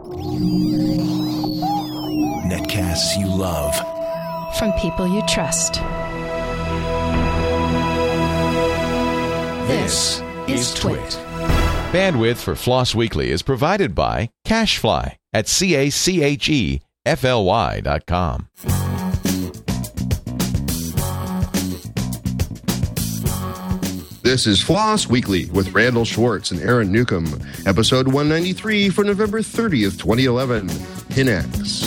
Netcasts you love. From people you trust. This is Twit. Bandwidth for Floss Weekly is provided by CacheFly at CacheFly.com. This is Floss Weekly with Randall Schwartz and Aaron Newcomb, episode 193 for November 30th, 2011, Pinax.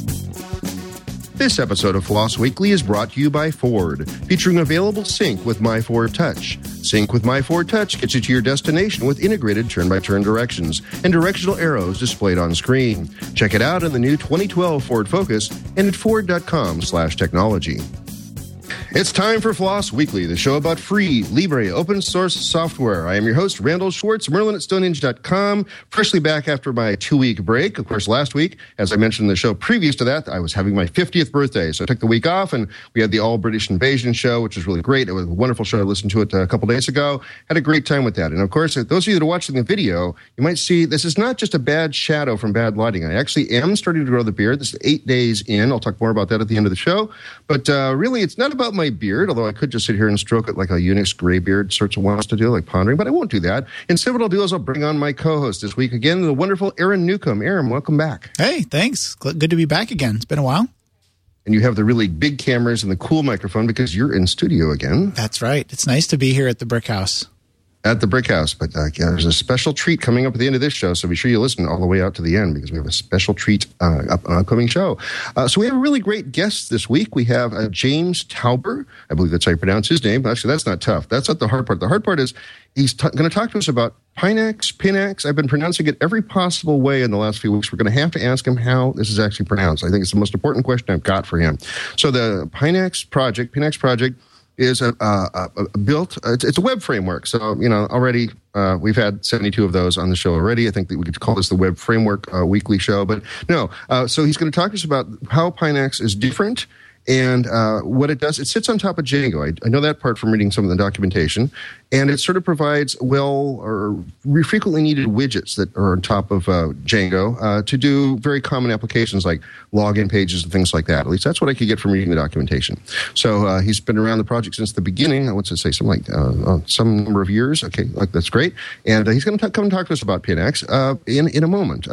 This episode of Floss Weekly is brought to you by Ford, featuring available Sync with My Ford Touch. Sync with My Ford Touch gets you to your destination with integrated turn-by-turn directions and directional arrows displayed on screen. Check it out in the new 2012 Ford Focus and at Ford.com/technology. It's time for Floss Weekly, the show about free, libre, open-source software. I am your host, Randall Schwartz, Merlin at Stonehenge.com, freshly back after my 2-week break. Of course, last week, as I mentioned in the show previous to that, I was having my 50th birthday, so I took the week off, and we had the All-British Invasion show, which was really great. It was a wonderful show. I listened to it a couple days ago. Had a great time with that. And, of course, those of you that are watching the video, you might see this is not just a bad shadow from bad lighting. I actually am starting to grow the beard. This is 8 days in. I'll talk more about that at the end of the show. But really, it's not about my beard, although I could just sit here and stroke it like a Unix gray beard sorts of wants to do, like pondering, but I won't do that. Instead, what I'll do is I'll bring on my co-host this week again, the wonderful Aaron Newcomb. Aaron, welcome back. Hey, thanks. Good to be back again. It's been a while. And you have the really big cameras and the cool microphone because you're in studio again. That's right. It's nice to be here at the Brick House. At the Brick House. But there's a special treat coming up at the end of this show, so be sure you listen all the way out to the end because we have a special treat upcoming show. So we have a really great guest this week. We have James Tauber. I believe that's how you pronounce his name. Actually, that's not tough. That's not the hard part. The hard part is he's going to talk to us about Pinax. I've been pronouncing it every possible way in the last few weeks. We're going to have to ask him how this is actually pronounced. I think it's the most important question I've got for him. So the Pinax project is built. It's a web framework. So, already we've had 72 of those on the show already. I think that we could call this the Web Framework Weekly Show. But no, so he's going to talk to us about how Pinax is different and what it does. It sits on top of Django. I know that part from reading some of the documentation. And it sort of provides frequently needed widgets that are on top of Django to do very common applications like login pages and things like that. At least that's what I could get from reading the documentation. So he's been around the project since the beginning. I want to say something like some number of years. Okay, that's great. And he's going to come and talk to us about Pinax in a moment.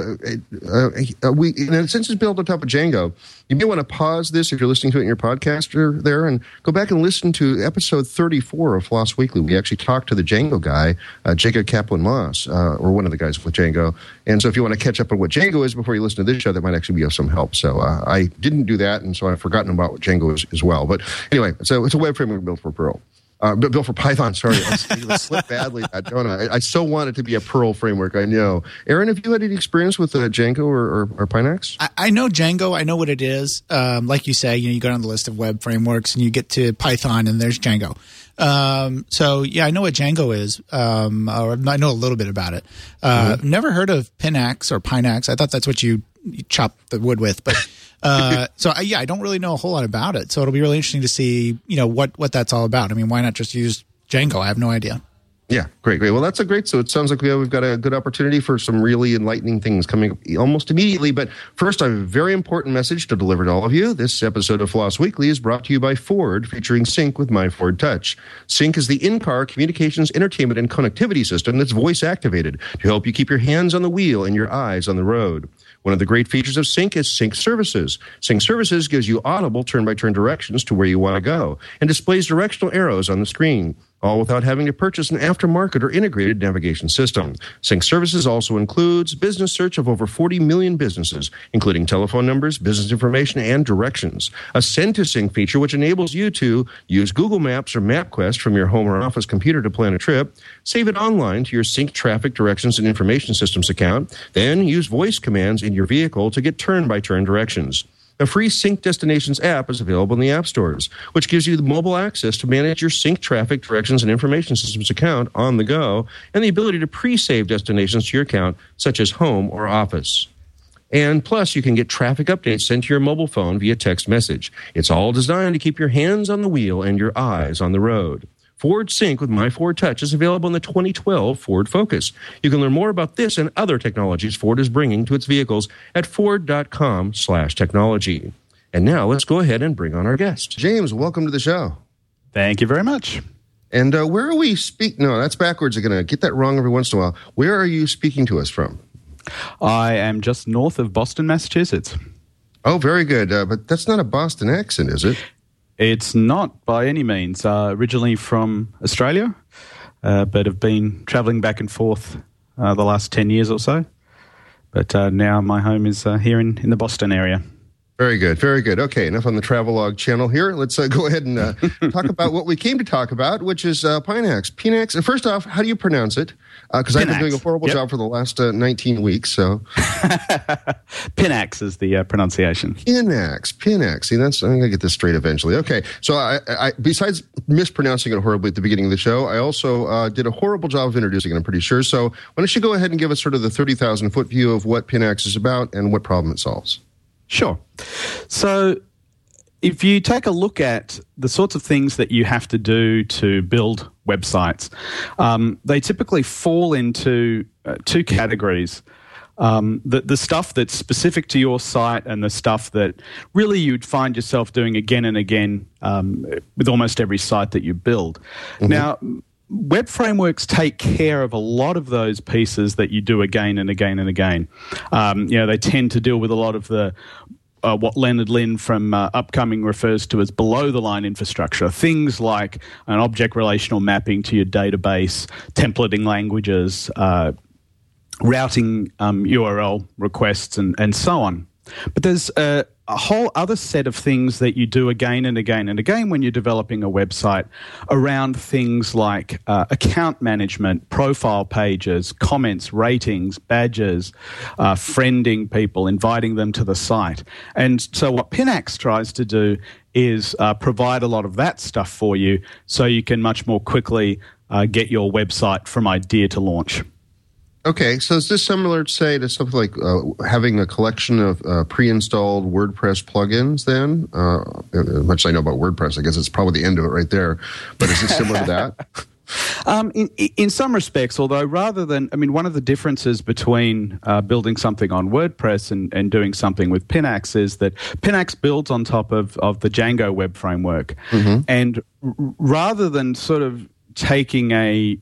Since it's built on top of Django, you may want to pause this if you're listening to it in your podcaster there and go back and listen to episode 34 of Floss Weekly. We actually talked to the Django guy, Jacob Kaplan-Moss, or one of the guys with Django. And so if you want to catch up on what Django is before you listen to this show, that might actually be of some help. So I didn't do that, and so I've forgotten about what Django is as well. But anyway, so it's a web framework built for Perl. Built for Python, sorry. I slipped badly, don't I? I so want it to be a Perl framework, I know. Aaron, have you had any experience with Django or Pinax? I know Django. I know what it is. Like you say, you go down the list of web frameworks and you get to Python and there's Django. So, yeah, I know what Django is. Or I know a little bit about it. Never heard of Pinax or Pinax. I thought that's what you chop the wood with, but... I don't really know a whole lot about it. So it'll be really interesting to see, what that's all about. I mean, why not just use Django? I have no idea. Yeah, great. Well, that's great. So it sounds like we've got a good opportunity for some really enlightening things coming up almost immediately. But first, I have a very important message to deliver to all of you. This episode of Floss Weekly is brought to you by Ford, featuring Sync with My Ford Touch. Sync is the in-car communications, entertainment, and connectivity system that's voice-activated to help you keep your hands on the wheel and your eyes on the road. One of the great features of Sync is Sync Services. Sync Services gives you audible turn-by-turn directions to where you want to go and displays directional arrows on the screen, all without having to purchase an aftermarket or integrated navigation system. Sync Services also includes business search of over 40 million businesses, including telephone numbers, business information, and directions. A Send to Sync feature which enables you to use Google Maps or MapQuest from your home or office computer to plan a trip, save it online to your Sync Traffic Directions and Information Systems account, then use voice commands in your vehicle to get turn-by-turn directions. A free Sync Destinations app is available in the app stores, which gives you the mobile access to manage your Sync Traffic Directions and Information Systems account on the go, and the ability to pre-save destinations to your account, such as home or office. And plus, you can get traffic updates sent to your mobile phone via text message. It's all designed to keep your hands on the wheel and your eyes on the road. Ford Sync with My Ford Touch is available in the 2012 Ford Focus. You can learn more about this and other technologies Ford is bringing to its vehicles at ford.com/technology. And now let's go ahead and bring on our guest. James, welcome to the show. Thank you very much. And where are we speaking? No, that's backwards. I'm going to get that wrong every once in a while. Where are you speaking to us from? I am just north of Boston, Massachusetts. Oh, very good. But that's not a Boston accent, is it? It's not by any means. Originally from Australia, but have been travelling back and forth the last 10 years or so. But now my home is here in the Boston area. Very good, very good. Okay, enough on the Travelog channel here. Let's go ahead and talk about what we came to talk about, which is Pinax. Pinax. First off, how do you pronounce it? Because I've been doing a horrible job for the last 19 weeks. So, Pinax is the pronunciation. Pinax. See, I'm going to get this straight eventually. Okay, so I besides mispronouncing it horribly at the beginning of the show, I also did a horrible job of introducing it, I'm pretty sure. So, why don't you go ahead and give us sort of the 30,000-foot view of what Pinax is about and what problem it solves? Sure. So if you take a look at the sorts of things that you have to do to build websites, they typically fall into two categories. The stuff that's specific to your site and the stuff that really you'd find yourself doing again and again with almost every site that you build. Mm-hmm. Now, web frameworks take care of a lot of those pieces that you do again and again and again. They tend to deal with a lot of the what Leonard Lin from Upcoming refers to as below-the-line infrastructure, things like an object relational mapping to your database, templating languages, routing URL requests, and so on. But there's a whole other set of things that you do again and again and again when you're developing a website around things like account management, profile pages, comments, ratings, badges, friending people, inviting them to the site. And so what Pinax tries to do is provide a lot of that stuff for you so you can much more quickly get your website from idea to launch. Okay, so is this similar, say, to something like having a collection of pre-installed WordPress plugins then? Much as I know about WordPress, I guess it's probably the end of it right there. But is it similar to that? In some respects, although rather than, one of the differences between building something on WordPress and doing something with Pinax is that Pinax builds on top of the Django web framework. Mm-hmm. And rather than sort of taking a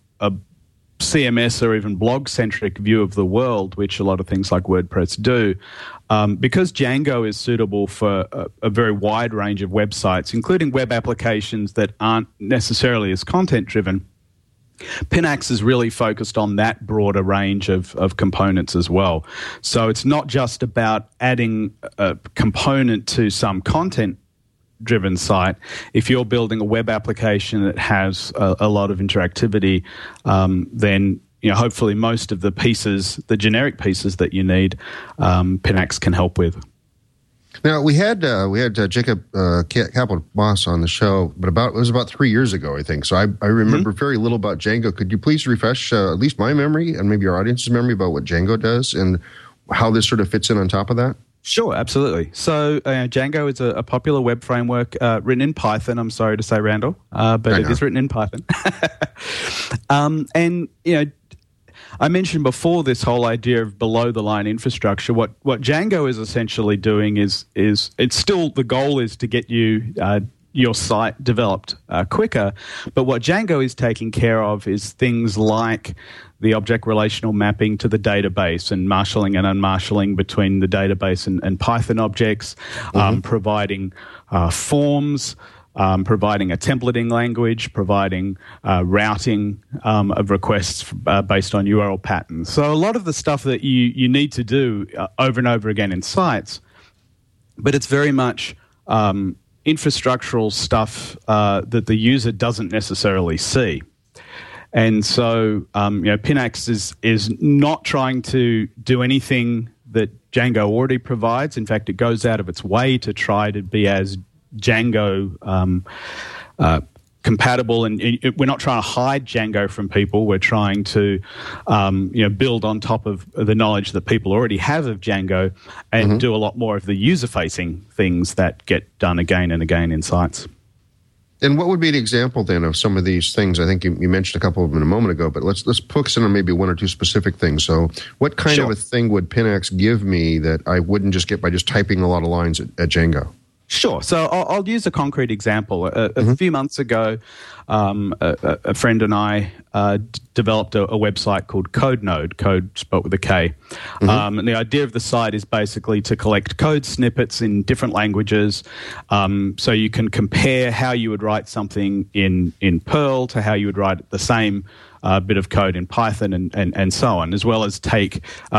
CMS or even blog-centric view of the world, which a lot of things like WordPress do, because Django is suitable for a very wide range of websites, including web applications that aren't necessarily as content-driven, Pinax is really focused on that broader range of components as well. So it's not just about adding a component to some content-driven site. If you're building a web application that has a lot of interactivity, then hopefully most of the pieces, the generic pieces that you need, Pinax can help with. Now we had Jacob Kaplan-Moss on the show, but it was about 3 years ago, I think. So I remember very little about Django. Could you please refresh at least my memory and maybe our audience's memory about what Django does and how this sort of fits in on top of that? Sure, absolutely. So Django is a popular web framework written in Python. I'm sorry to say, Randall, but it is written in Python. I mentioned before this whole idea of below-the-line infrastructure. What Django is essentially doing is it's still the goal is to get you your site developed quicker. But what Django is taking care of is things like the object relational mapping to the database and marshalling and unmarshalling between the database and Python objects, providing forms, providing a templating language, providing routing of requests based on URL patterns. So a lot of the stuff that you need to do over and over again in sites, but it's very much infrastructural stuff that the user doesn't necessarily see. And so, Pinax is not trying to do anything that Django already provides. In fact, it goes out of its way to try to be as Django compatible, and we're not trying to hide Django from people. We're trying to build on top of the knowledge that people already have of Django and do a lot more of the user-facing things that get done again and again in sites. And what would be an example then of some of these things? I think you mentioned a couple of them a moment ago, but let's focus in on maybe one or two specific things. So what kind of a thing would Pinax give me that I wouldn't just get by just typing a lot of lines at Django? Sure. So I'll use a concrete example. A few months ago, a friend and I developed a website called CodeNode, code spelled with a K. And the idea of the site is basically to collect code snippets in different languages, so you can compare how you would write something in Perl to how you would write the same bit of code in Python and so on, as well as take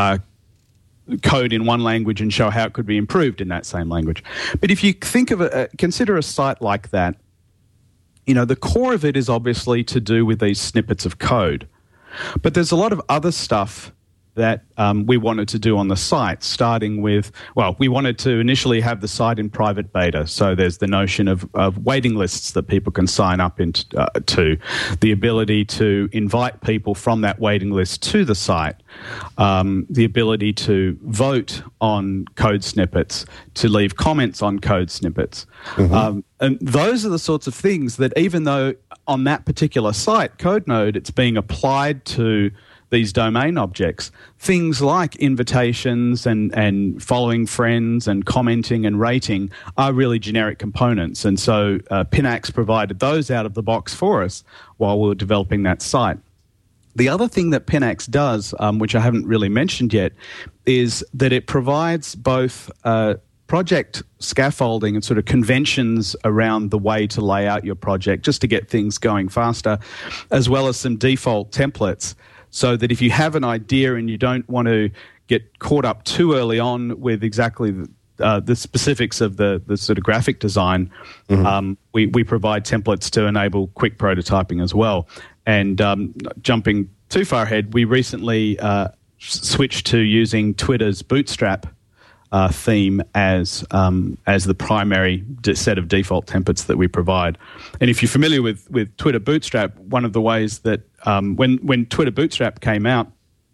code in one language and show how it could be improved in that same language. But if you think of consider a site like that, the core of it is obviously to do with these snippets of code. But there's a lot of other stuff that we wanted to do on the site, starting with, we wanted to initially have the site in private beta. So there's the notion of waiting lists that people can sign up to, the ability to invite people from that waiting list to the site, the ability to vote on code snippets, to leave comments on code snippets. And those are the sorts of things that, even though on that particular site, CodeNode, it's being applied to these domain objects, things like invitations and following friends and commenting and rating are really generic components. And so Pinax provided those out of the box for us while we were developing that site. The other thing that Pinax does, which I haven't really mentioned yet, is that it provides both project scaffolding and sort of conventions around the way to lay out your project just to get things going faster, as well as some default templates, so that if you have an idea and you don't want to get caught up too early on with exactly the specifics of the sort of graphic design, we provide templates to enable quick prototyping as well. And jumping too far ahead, we recently switched to using Twitter's Bootstrap theme as the primary set of default templates that we provide. And if you're familiar with Twitter Bootstrap, one of the ways that when Twitter Bootstrap came out,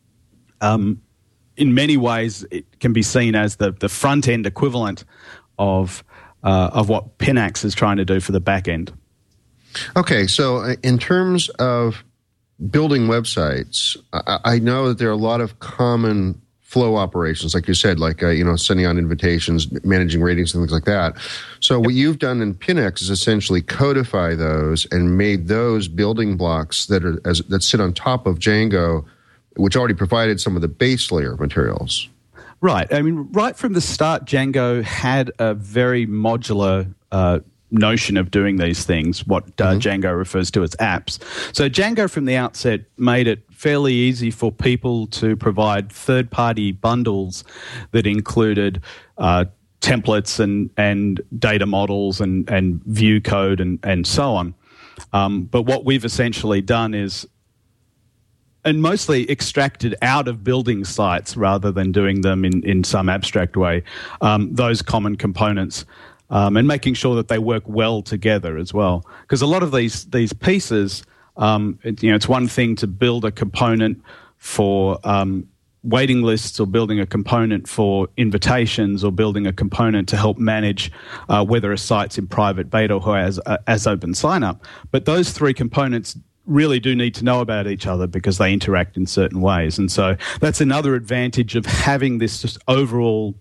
in many ways it can be seen as the front end equivalent of what Pinax is trying to do for the back end. Okay, so in terms of building websites, I know that there are a lot of common flow operations, like you said, like sending out invitations, managing ratings, and things like that. So what you've done in Pinax is essentially codify those and made those building blocks that sit on top of Django, which already provided some of the base layer materials. Right. I mean, right from the start, Django had a very modular notion of doing these things, what Django refers to as apps. So Django from the outset made it fairly easy for people to provide third-party bundles that included templates and data models and view code and so on. But what we've essentially done is, and mostly extracted out of building sites rather than doing them in some abstract way, those common components, and making sure that they work well together as well. Because a lot of these pieces, it's one thing to build a component for waiting lists, or building a component for invitations, or building a component to help manage whether a site's in private beta or as open sign-up. But those three components really do need to know about each other because they interact in certain ways. And so that's another advantage of having this overarching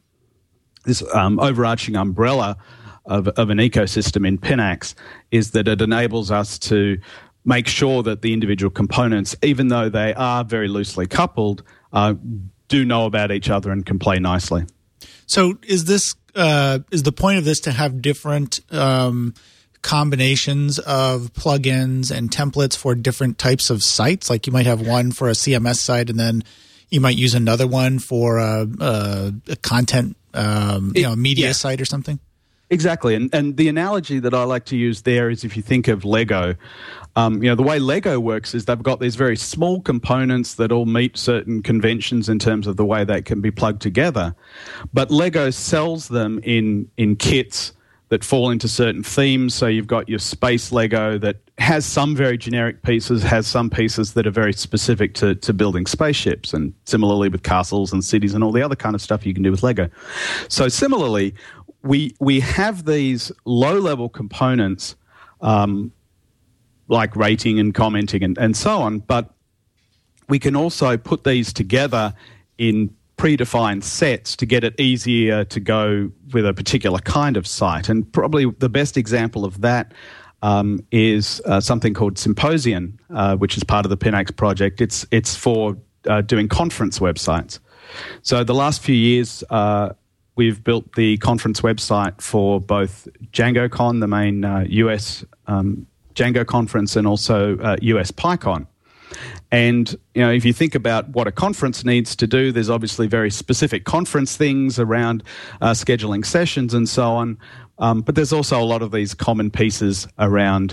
umbrella of an ecosystem in Pinax, is that it enables us to make sure that the individual components, even though they are very loosely coupled, do know about each other and can play nicely. So is the point of this to have different combinations of plugins and templates for different types of sites? Like you might have one for a CMS site, and then you might use another one for a content media site or something? Exactly. And the analogy that I like to use there is, if you think of Lego, the way Lego works is they've got these very small components that all meet certain conventions in terms of the way they can be plugged together. But Lego sells them in kits that fall into certain themes. So you've got your space Lego that has some very generic pieces, has some pieces that are very specific to building spaceships, and similarly with castles and cities and all the other kind of stuff you can do with Lego. So similarly, we have these low-level components like rating and commenting and so on. But we can also put these together in predefined sets to get it easier to go with a particular kind of site. And probably the best example of that is something called Symposian, which is part of the Pinax project. It's for doing conference websites. So the last few years, we've built the conference website for both DjangoCon, the main US Django conference, and also US PyCon. And, you know, if you think about what a conference needs to do, there's obviously very specific conference things around scheduling sessions and so on. But there's also a lot of these common pieces around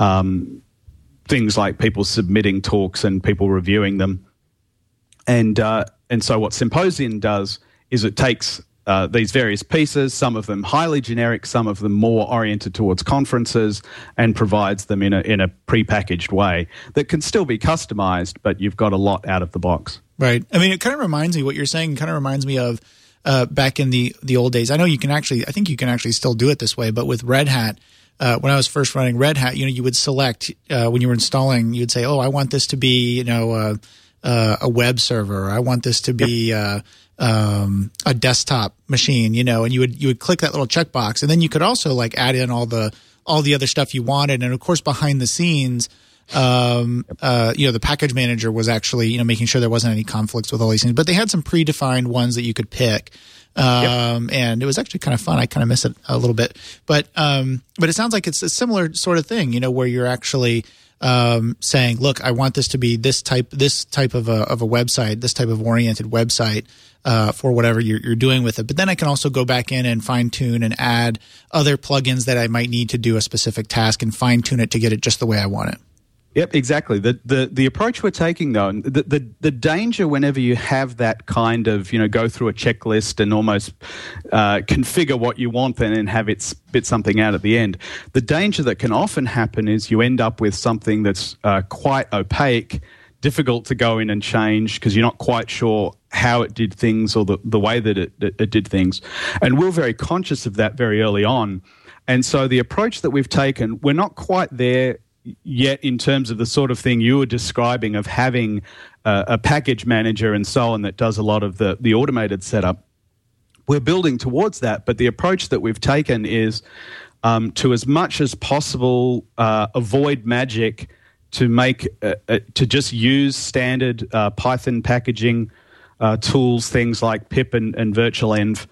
things like people submitting talks and people reviewing them. And so what Symposian does is it takes these various pieces, some of them highly generic, some of them more oriented towards conferences, and provides them in a prepackaged way that can still be customized, but you've got a lot out of the box. Right. I mean, it kind of reminds me, what you're saying kind of reminds me of back in the old days. I know I think you can actually still do it this way, but with Red Hat, when I was first running Red Hat, you would select, when you were installing, you would say, oh, I want this to be, a web server. Or I want this to be a desktop machine, and you would click that little checkbox, and then you could also like add in all the other stuff you wanted. And of course, behind the scenes, the package manager was actually, making sure there wasn't any conflicts with all these things, but they had some predefined ones that you could pick. And it was actually kind of fun. I kind of miss it a little bit, but it sounds like it's a similar sort of thing, where you're actually, saying, look, I want this to be this type of a website, this type of oriented website, for whatever you're doing with it. But then I can also go back in and fine tune and add other plugins that I might need to do a specific task and fine tune it to get it just the way I want it. Yep, exactly. The approach we're taking, though, the danger whenever you have that kind of, go through a checklist and almost configure what you want and then have it spit something out at the end, the danger that can often happen is you end up with something that's quite opaque, difficult to go in and change because you're not quite sure how it did things or the way that it did things. And we're very conscious of that very early on. And so the approach that we've taken, we're not quite there yet in terms of the sort of thing you were describing of having a package manager and so on that does a lot of the automated setup. We're building towards that, but the approach that we've taken is to as much as possible avoid magic, to make to just use standard Python packaging tools, things like pip and virtualenv,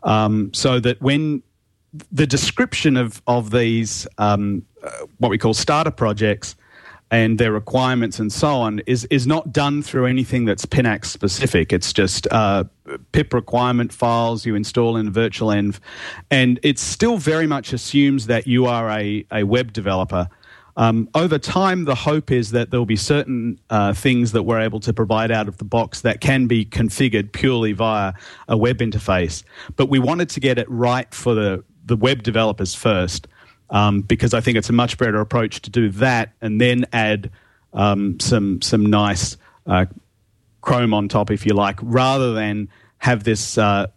so that when the description of these what we call starter projects and their requirements and so on is not done through anything that's Pinax specific. It's just pip requirement files you install in virtualenv, and it still very much assumes that you are a web developer. Over time, the hope is that there'll be certain things that we're able to provide out of the box that can be configured purely via a web interface. But we wanted to get it right for the web developers first, because I think it's a much better approach to do that and then add some nice Chrome on top, if you like, rather than have this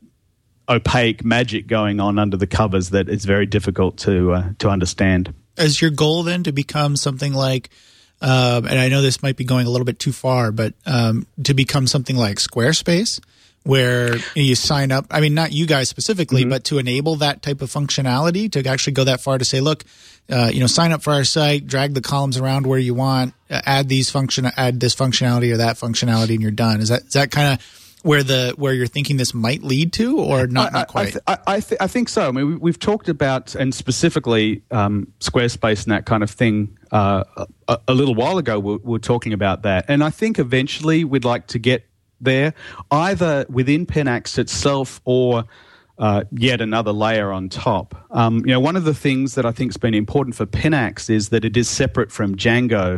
opaque magic going on under the covers that is very difficult to understand. Is your goal then to become something like, and I know this might be going a little bit too far, but to become something like Squarespace, where you sign up, I mean, not you guys specifically, but to enable that type of functionality, to actually go that far to say, look, sign up for our site, drag the columns around where you want, add this functionality or that functionality, and you're done. Is that kind of where you're thinking this might lead to, or not quite? I think so. I mean, we've talked about, and specifically Squarespace and that kind of thing a little while ago. We were talking about that, and I think eventually we'd like to get there, either within Pinax itself or yet another layer on top. One of the things that I think has been important for Pinax is that it is separate from Django,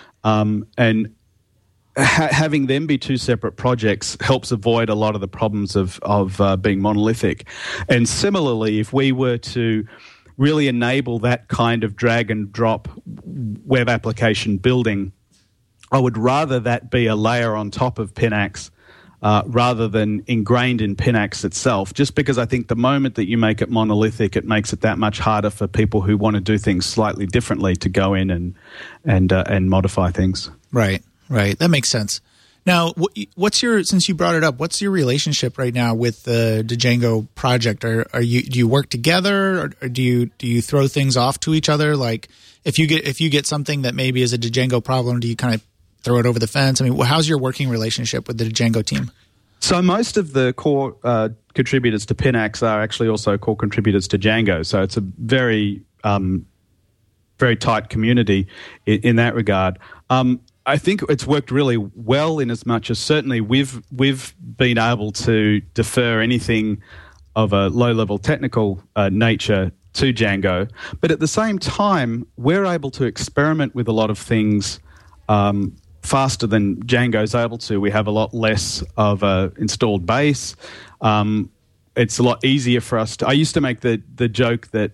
and having them be two separate projects helps avoid a lot of the problems of being monolithic. And similarly, if we were to really enable that kind of drag and drop web application building, I would rather that be a layer on top of Pinax rather than ingrained in Pinax itself, just because I think the moment that you make it monolithic, it makes it that much harder for people who want to do things slightly differently to go in and modify things. Right. That makes sense. Now, since you brought it up, what's your relationship right now with the Django project? Do you work together, or do you throw things off to each other? Like if you get something that maybe is a Django problem, do you kind of throw it over the fence? I mean, how's your working relationship with the Django team? So most of the core contributors to Pinax are actually also core contributors to Django. So it's a very, very tight community in that regard. I think it's worked really well in as much as certainly we've been able to defer anything of a low-level technical nature to Django. But at the same time, we're able to experiment with a lot of things faster than Django's able to. We have a lot less of a installed base. It's a lot easier for us to... I used to make the joke that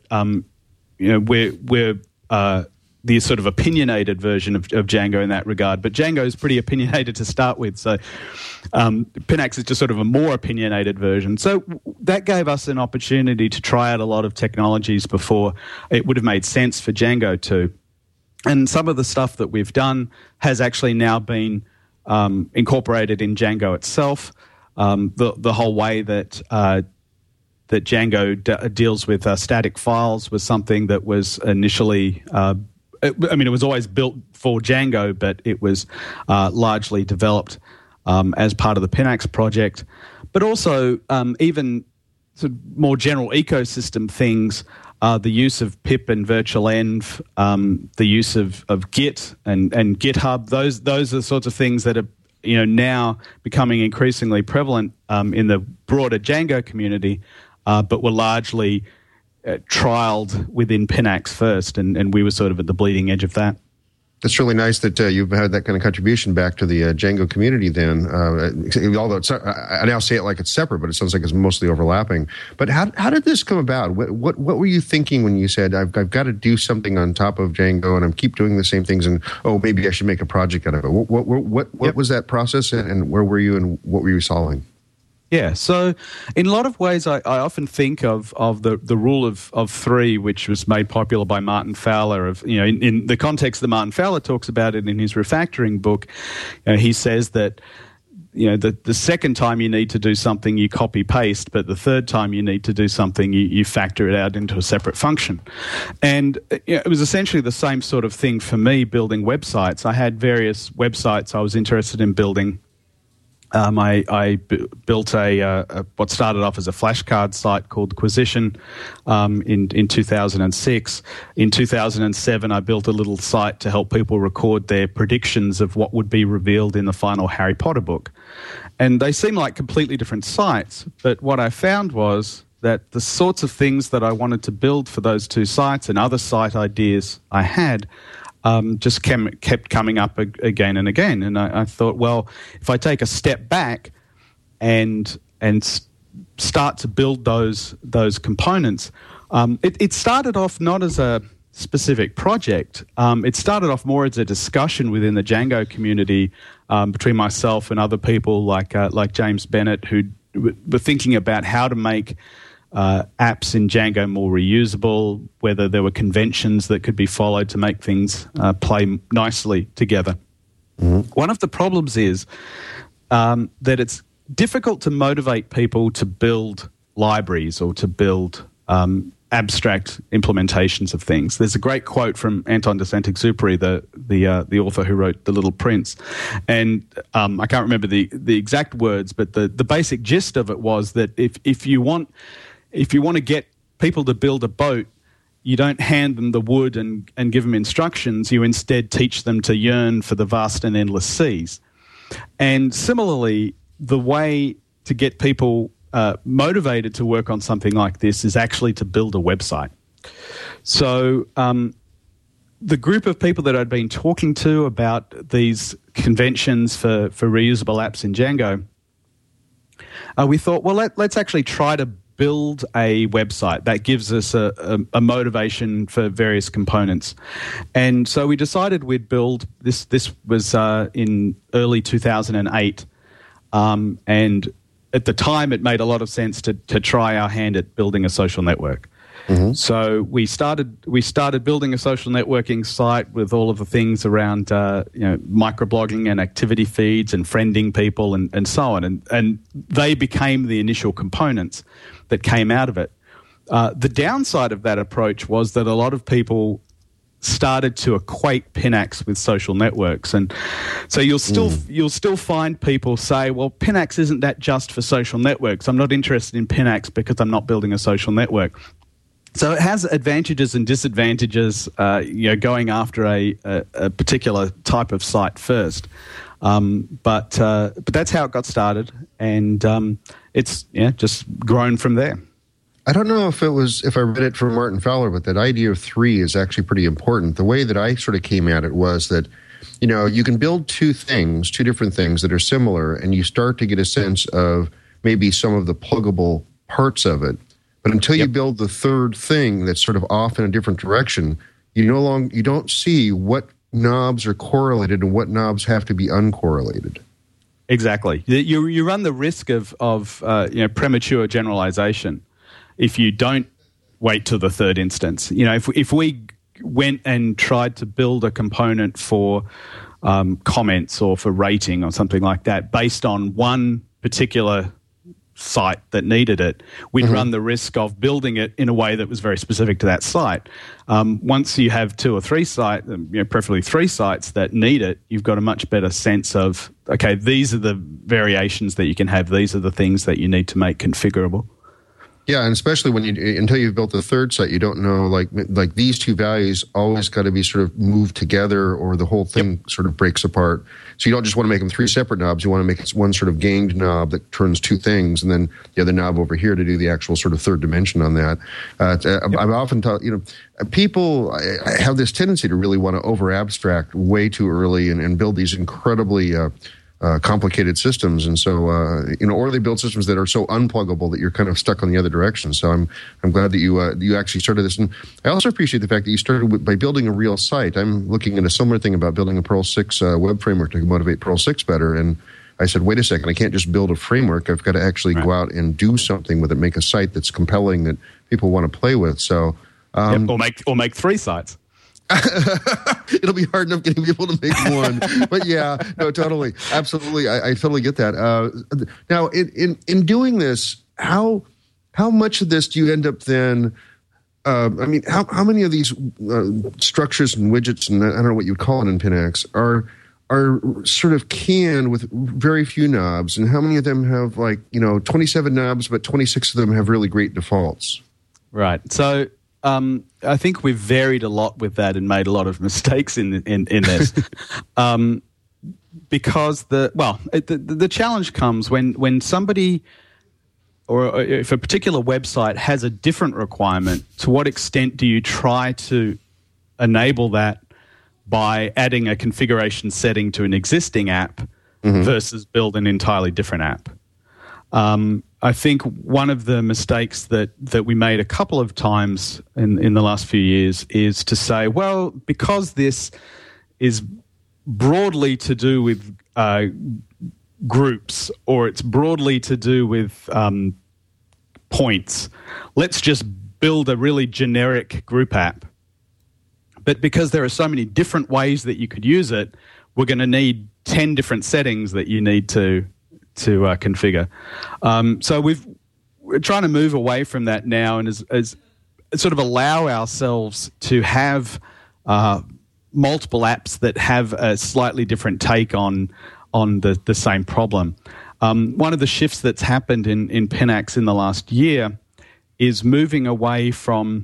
we're the sort of opinionated version of Django in that regard, but Django is pretty opinionated to start with, so Pinax is just sort of a more opinionated version. So that gave us an opportunity to try out a lot of technologies before it would have made sense for Django to. And some of the stuff that we've done has actually now been incorporated in Django itself. The whole way that Django deals with static files was something that was initially... it was always built for Django, but it was largely developed as part of the Pinax project. But also, even sort of more general ecosystem things, the use of pip and virtualenv, the use of Git and GitHub, those are the sorts of things that are now becoming increasingly prevalent in the broader Django community, but were largely trialed within Pinax first, and we were sort of at the bleeding edge of that. It's really nice that you've had that kind of contribution back to the Django community then, although I now say it like it's separate, but it sounds like it's mostly overlapping. But how did this come about? What were you thinking when you said, I've got to do something on top of Django and I keep doing the same things, and maybe I should make a project out of it? What was that process, and where were you, and what were you solving? Yeah, so in a lot of ways, I often think of the rule of three, which was made popular by Martin Fowler. In the context that Martin Fowler talks about it in his refactoring book, he says that the second time you need to do something, you copy paste, but the third time you need to do something, you factor it out into a separate function. And it was essentially the same sort of thing for me building websites. I had various websites I was interested in building. I built what started off as a flashcard site called Quisition in 2006. In 2007, I built a little site to help people record their predictions of what would be revealed in the final Harry Potter book. And they seem like completely different sites, but what I found was that the sorts of things that I wanted to build for those two sites and other site ideas I had just kept coming up again and again. And I thought, well, if I take a step back and start to build those components, it started off not as a specific project. It started off more as a discussion within the Django community between myself and other people like James Bennett, who were thinking about how to make apps in Django more reusable, whether there were conventions that could be followed to make things play nicely together. Mm-hmm. One of the problems is that it's difficult to motivate people to build libraries or to build abstract implementations of things. There's a great quote from Anton de Saint-Exupéry, the author who wrote The Little Prince, and I can't remember the exact words, but the basic gist of it was that if you want to get people to build a boat, you don't hand them the wood and give them instructions. You instead teach them to yearn for the vast and endless seas. And similarly, the way to get people motivated to work on something like this is actually to build a website. So the group of people that I'd been talking to about these conventions for reusable apps in Django, we thought, well, let's actually try to build a website that gives us a motivation for various components. And so we decided we'd build this. This was in early 2008. And at the time, it made a lot of sense to try our hand at building a social network. Mm-hmm. So we started building a social networking site with all of the things around microblogging and activity feeds and friending people and so on. And they became the initial components that came out of it. The downside of that approach was that a lot of people started to equate Pinax with social networks, and so you'll still find people say, well, Pinax isn't that just for social networks. I'm not interested in Pinax because I'm not building a social network. So it has advantages and disadvantages, going after a particular type of site first. But that's how it got started, and it's just grown from there. I don't know if I read it from Martin Fowler, but that idea of 3 is actually pretty important. The way that I sort of came at it was that, you can build two different things that are similar, and you start to get a sense of maybe some of the pluggable parts of it. But until you build the third thing that's sort of off in a different direction, you don't see what knobs are correlated and what knobs have to be uncorrelated. Exactly. You run the risk of premature generalization if you don't wait till the third instance. If we went and tried to build a component for comments or for rating or something like that based on one particular site that needed it, we'd run the risk of building it in a way that was very specific to that site. Once you have 2 or 3 sites, preferably 3 sites that need it, you've got a much better sense of, okay, these are the variations that you can have. These are the things that you need to make configurable. Yeah, and especially until you've built the third site, you don't know, like these two values always got to be sort of moved together or the whole thing sort of breaks apart. So you don't just want to make them 3 separate knobs. You want to make it one sort of ganged knob that turns 2 things, and then the other knob over here to do the actual sort of third dimension on that. I've often taught, people have this tendency to really want to over-abstract way too early and build these incredibly complicated systems, and so or they build systems that are so unpluggable that you're kind of stuck on the other direction. So I'm glad that you actually started this, and I also appreciate the fact that you started by building a real site. I'm looking at a similar thing about building a Perl 6 web framework to motivate Perl 6 better, and I said, wait a second, I can't just build a framework. I've got to actually go out and do something with it, make a site that's compelling that people want to play with. So or make 3 sites. It'll be hard enough getting people to make one, but yeah, no, totally, absolutely, I totally get that. Now, in doing this, how much of this do you end up then? How many of these structures and widgets, and I don't know what you'd call it in Pinax, are sort of canned with very few knobs, and how many of them have 27 knobs, but 26 of them have really great defaults? Right. So. I think we've varied a lot with that and made a lot of mistakes in this, because the challenge comes when somebody or if a particular website has a different requirement. To what extent do you try to enable that by adding a configuration setting to an existing app versus build an entirely different app? I think one of the mistakes that we made a couple of times in the last few years is to say, well, because this is broadly to do with groups, or it's broadly to do with points, let's just build a really generic group app. But because there are so many different ways that you could use it, we're going to need 10 different settings that you need to configure. So we're trying to move away from that now, and as sort of allow ourselves to have multiple apps that have a slightly different take on the same problem. One of the shifts that's happened in Pinax in the last year is moving away from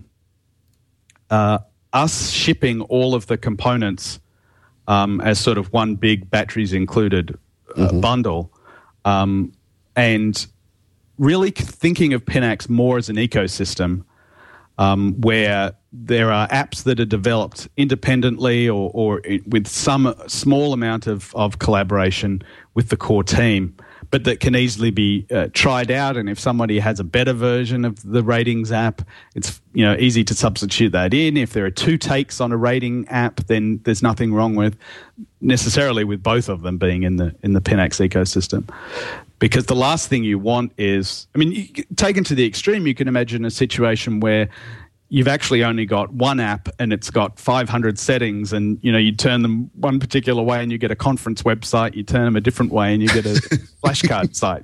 us shipping all of the components as sort of one big batteries included bundle, and really thinking of Pinax more as an ecosystem where there are apps that are developed independently or with some small amount of collaboration with the core team, but that can easily be tried out. And if somebody has a better version of the ratings app, it's easy to substitute that in. If there are 2 takes on a rating app, then there's nothing wrong with both of them being in the Pinax ecosystem. Because the last thing you want is, taken to the extreme, you can imagine a situation where you've actually only got one app and it's got 500 settings, and you turn them one particular way and you get a conference website, you turn them a different way and you get a flashcard site.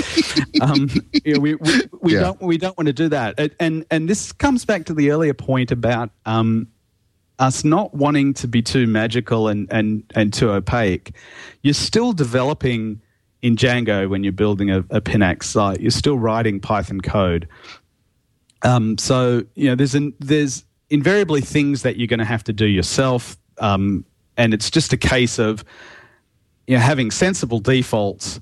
We don't want to do that. And this comes back to the earlier point about us not wanting to be too magical and too opaque. You're still developing in Django when you're building a Pinax site. You're still writing Python code. So there's invariably things that you're going to have to do yourself, and it's just a case of having sensible defaults,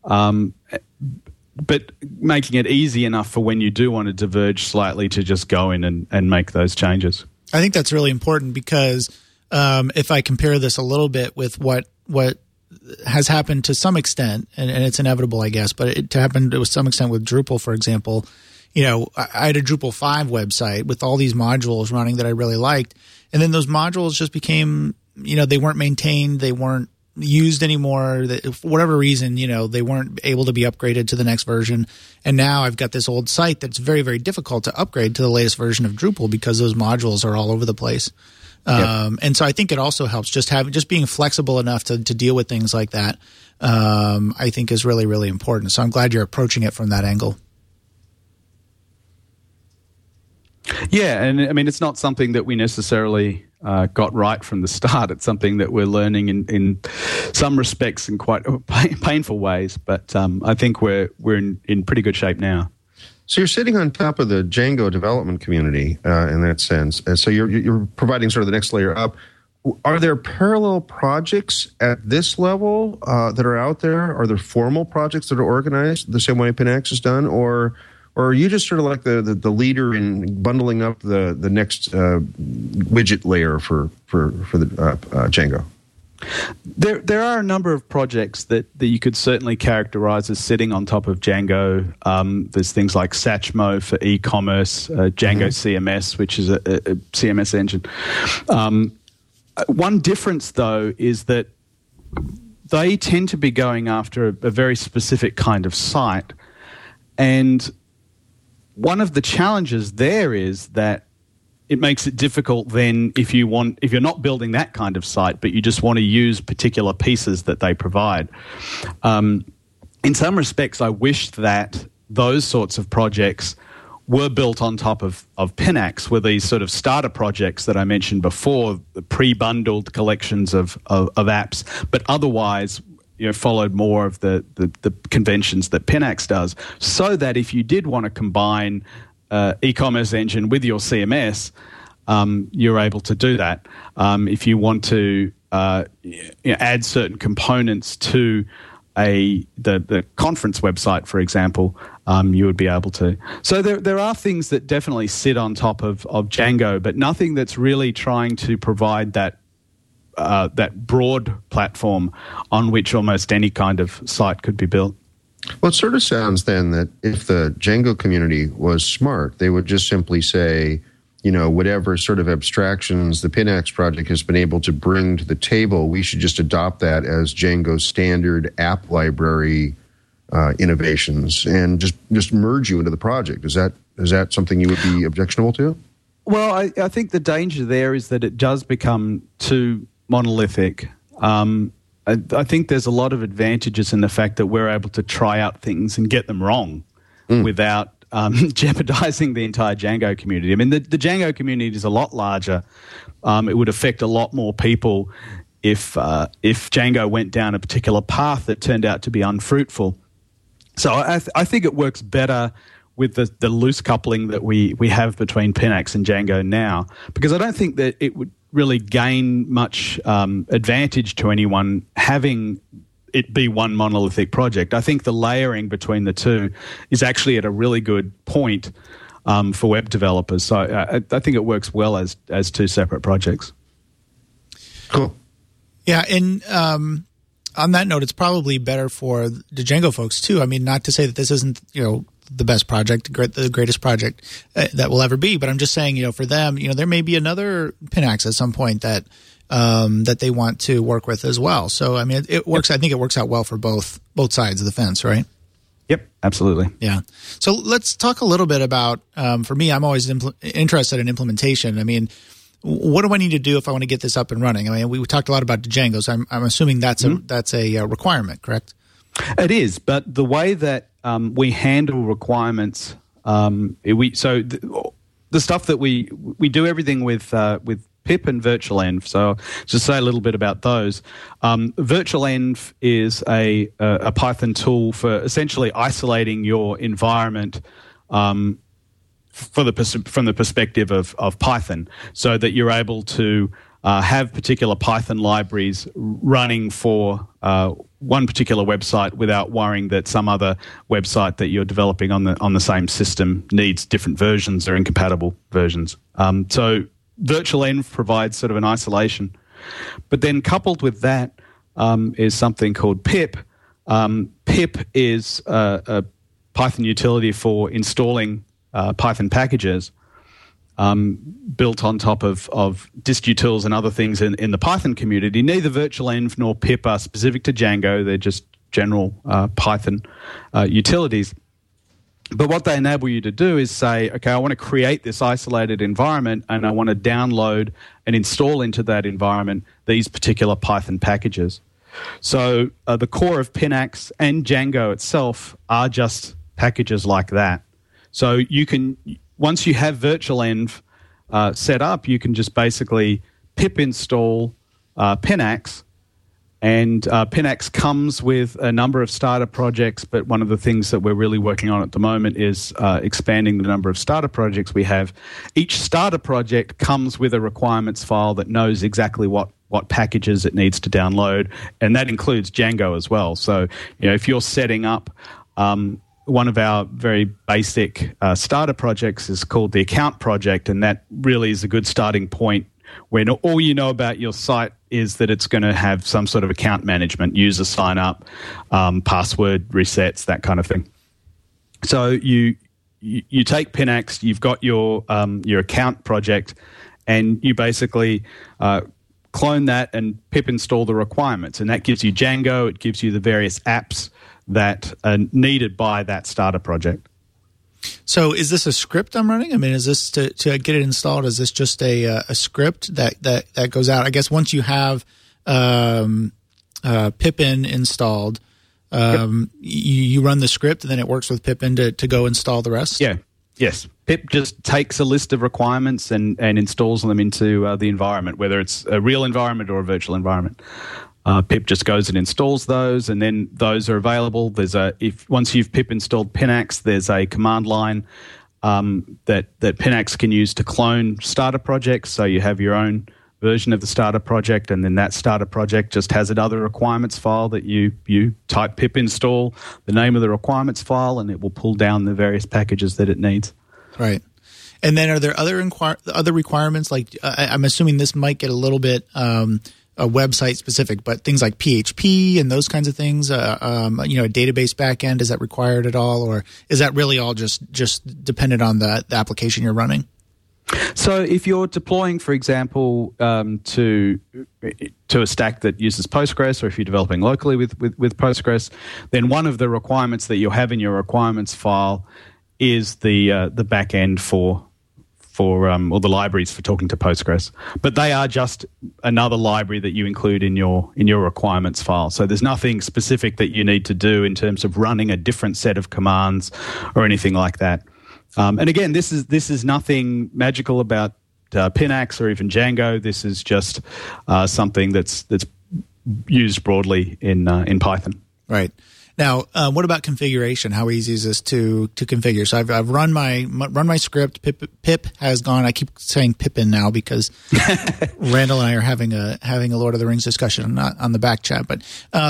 but making it easy enough for when you do want to diverge slightly to just go in and make those changes. I think that's really important because if I compare this a little bit with what has happened to some extent, and it's inevitable, I guess, but it happened to some extent with Drupal, for example. I had a Drupal 5 website with all these modules running that I really liked. And then those modules just became, they weren't maintained. They weren't used anymore. For whatever reason, they weren't able to be upgraded to the next version. And now I've got this old site that's very, very difficult to upgrade to the latest version of Drupal because those modules are all over the place. And so I think it also helps just being flexible enough to deal with things like that, I think is really, really important. So I'm glad you're approaching it from that angle. Yeah, and it's not something that we necessarily got right from the start. It's something that we're learning in some respects in quite painful ways, but I think we're in pretty good shape now. So you're sitting on top of the Django development community in that sense, and so you're providing sort of the next layer up. Are there parallel projects at this level that are out there? Are there formal projects that are organized the same way Pinax is done, or are you just sort of like the leader in bundling up the next widget layer for the Django? There are a number of projects that you could certainly characterize as sitting on top of Django. There's things like Satchmo for e-commerce, Django CMS, which is a CMS engine. One difference, though, is that they tend to be going after a very specific kind of site. And one of the challenges there is that it makes it difficult then if you're not building that kind of site, but you just want to use particular pieces that they provide. In some respects, I wish that those sorts of projects were built on top of Pinax, were these sort of starter projects that I mentioned before, the pre-bundled collections of apps, but otherwise followed more of the conventions that Pinax does, so that if you did want to combine e-commerce engine with your CMS, you're able to do that. If you want to add certain components to the conference website, for example, you would be able to. So there are things that definitely sit on top of Django, but nothing that's really trying to provide that broad platform on which almost any kind of site could be built. Well, it sort of sounds then that if the Django community was smart, they would just simply say, whatever sort of abstractions the Pinax project has been able to bring to the table, we should just adopt that as Django's standard app library innovations and just merge you into the project. Is that something you would be objectionable to? Well, I think the danger there is that it does become too monolithic. I think there's a lot of advantages in the fact that we're able to try out things and get them wrong without jeopardizing the entire Django community. The Django community is a lot larger. It would affect a lot more people if Django went down a particular path that turned out to be unfruitful. So I think it works better with the loose coupling that we have between Pinax and Django now, because I don't think that it would really gain much advantage to anyone having it be one monolithic project. I think the layering between the two is actually at a really good point for web developers. So I think it works well as two separate projects. Cool. Yeah, and on that note, it's probably better for the Django folks too. I mean, not to say that this isn't, the best project, the greatest project that will ever be, but I'm just saying, for them, there may be another Pinax at some point that they want to work with as well. So, I mean, it works. I think it works out well for both sides of the fence, right? Yep, absolutely. Yeah. So let's talk a little bit about, for me, I'm always interested in implementation. I mean, what do I need to do if I want to get this up and running? I mean, we talked a lot about Django, so I'm assuming that's a requirement, correct? It is, but the way that we handle requirements, the stuff that we do everything with pip and virtualenv. So just say a little bit about those. Virtualenv is a Python tool for essentially isolating your environment from the perspective of Python, so that you're able to have particular Python libraries running for one particular website without worrying that some other website that you're developing on the same system needs different versions or incompatible versions. So virtualenv provides sort of an isolation. But then coupled with that is something called pip. Pip is a Python utility for installing Python packages built on top of distutils and other things in the Python community. Neither virtualenv nor pip are specific to Django. They're just general Python utilities. But what they enable you to do is say, okay, I want to create this isolated environment and I want to download and install into that environment these particular Python packages. So the core of Pinax and Django itself are just packages like that. So you can, once you have virtualenv set up, you can just basically pip install Pinax, and Pinax comes with a number of starter projects, but one of the things that we're really working on at the moment is expanding the number of starter projects we have. Each starter project comes with a requirements file that knows exactly what packages it needs to download, and that includes Django as well. So, if you're setting up one of our very basic starter projects is called the account project, and that really is a good starting point when all you know about your site is that it's going to have some sort of account management, user sign up, password resets, that kind of thing. So you take Pinax, you've got your account project, and you basically clone that and pip install the requirements, and that gives you Django. It gives you the various apps that are needed by that starter project. So is this a script I'm running? I mean, is this to get it installed? Is this just a script that goes out? I guess once you have Pippin installed, you run the script and then it works with Pippin to go install the rest? Yeah. Yes. Pip just takes a list of requirements and installs them into the environment, whether it's a real environment or a virtual environment. Pip just goes and installs those, and then those are available. Once you've pip installed Pinax, there's a command line that Pinax can use to clone starter projects. So you have your own version of the starter project, and then that starter project just has another requirements file that you type pip install, the name of the requirements file, and it will pull down the various packages that it needs. Right. And then are there other requirements? Like I'm assuming this might get a little bit website specific, but things like PHP and those kinds of things, a database backend, is that required at all, or is that really all just dependent on the application you're running? So if you're deploying, for example, to a stack that uses Postgres, or if you're developing locally with Postgres, then one of the requirements that you'll have in your requirements file is the backend for or the libraries for talking to Postgres. But they are just another library that you include in your requirements file. So there's nothing specific that you need to do in terms of running a different set of commands or anything like that. And again, this is nothing magical about Pinax or even Django. This is just something that's used broadly in Python. Right. Now, what about configuration? How easy is this to configure? So I've run my script. Pip has gone. I keep saying Pippin now because Randall and I are having a Lord of the Rings discussion on the back chat. But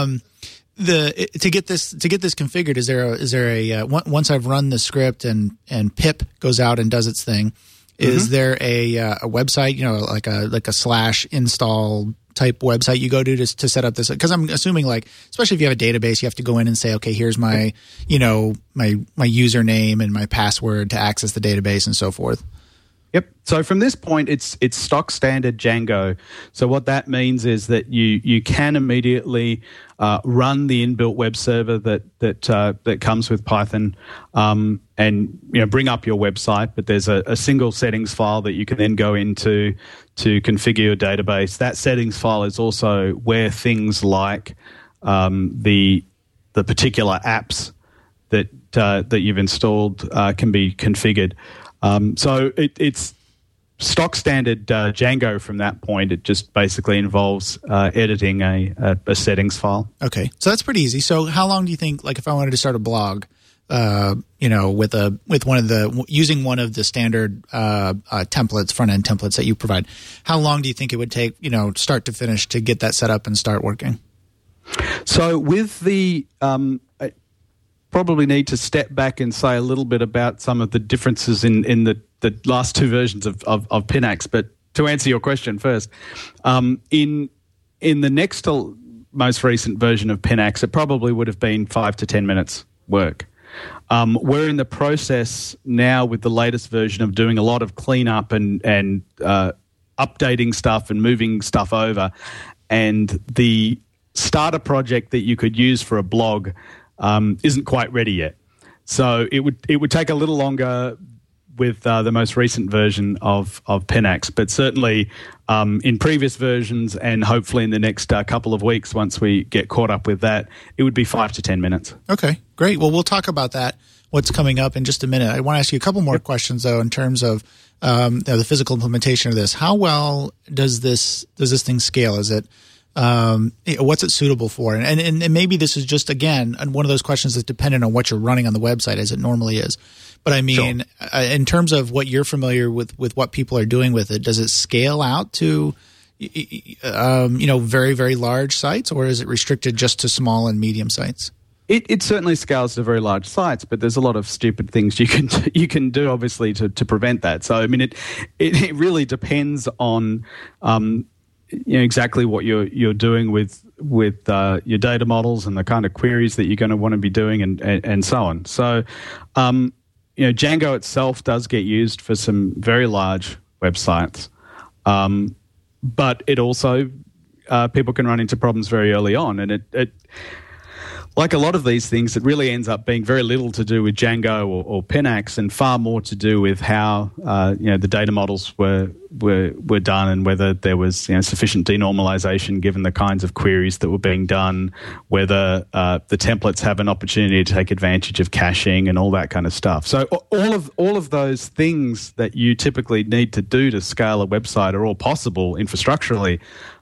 to get this configured, is there a once I've run the script and pip goes out and does its thing, is there a website, like a /install type website you go to set up this? Because I'm assuming, like, especially if you have a database, you have to go in and say, okay, here's my my username and my password to access the database and so forth. Yep. So from this point, it's stock standard Django. So what that means is that you can immediately run the inbuilt web server that comes with Python, and bring up your website. But there's a single settings file that you can then go into to configure your database. That settings file is also where things like the particular apps that you've installed can be configured. So it's stock standard Django from that point. It just basically involves editing a settings file. Okay, so that's pretty easy. So how long do you think, like if I wanted to start a blog, using one of the standard templates, front end templates that you provide, how long do you think it would take, start to finish to get that set up and start working? So with the I probably need to step back and say a little bit about some of the differences in the last two versions of Pinax. But to answer your question first, in the next to most recent version of Pinax, it probably would have been 5 to 10 minutes work. We're in the process now with the latest version of doing a lot of cleanup and updating stuff and moving stuff over. And the starter project that you could use for a blog isn't quite ready yet. So it would take a little longer with the most recent version of Pinax, but certainly in previous versions and hopefully in the next couple of weeks, once we get caught up with that, it would be 5 to 10 minutes. Okay, great. Well, we'll talk about that, what's coming up in just a minute. I want to ask you a couple more questions, though, in terms of the physical implementation of this. How well does this thing scale? Is it what's it suitable for? And maybe this is just, again, one of those questions that's dependent on what you're running on the website, as it normally is. But I mean, sure. In terms of what you're familiar with what people are doing with it, does it scale out to, very, very large sites, or is it restricted just to small and medium sites? It certainly scales to very large sites, but there's a lot of stupid things you can do, obviously, to prevent that. So I mean, it really depends on exactly what you're doing with your data models and the kind of queries that you're going to want to be doing and so on. So Django itself does get used for some very large websites, but it also people can run into problems very early on, and it like a lot of these things, it really ends up being very little to do with Django or Pinax, and far more to do with how the data models were done, and whether there was sufficient denormalization given the kinds of queries that were being done, whether the templates have an opportunity to take advantage of caching and all that kind of stuff. So all of those things that you typically need to do to scale a website are all possible infrastructurally.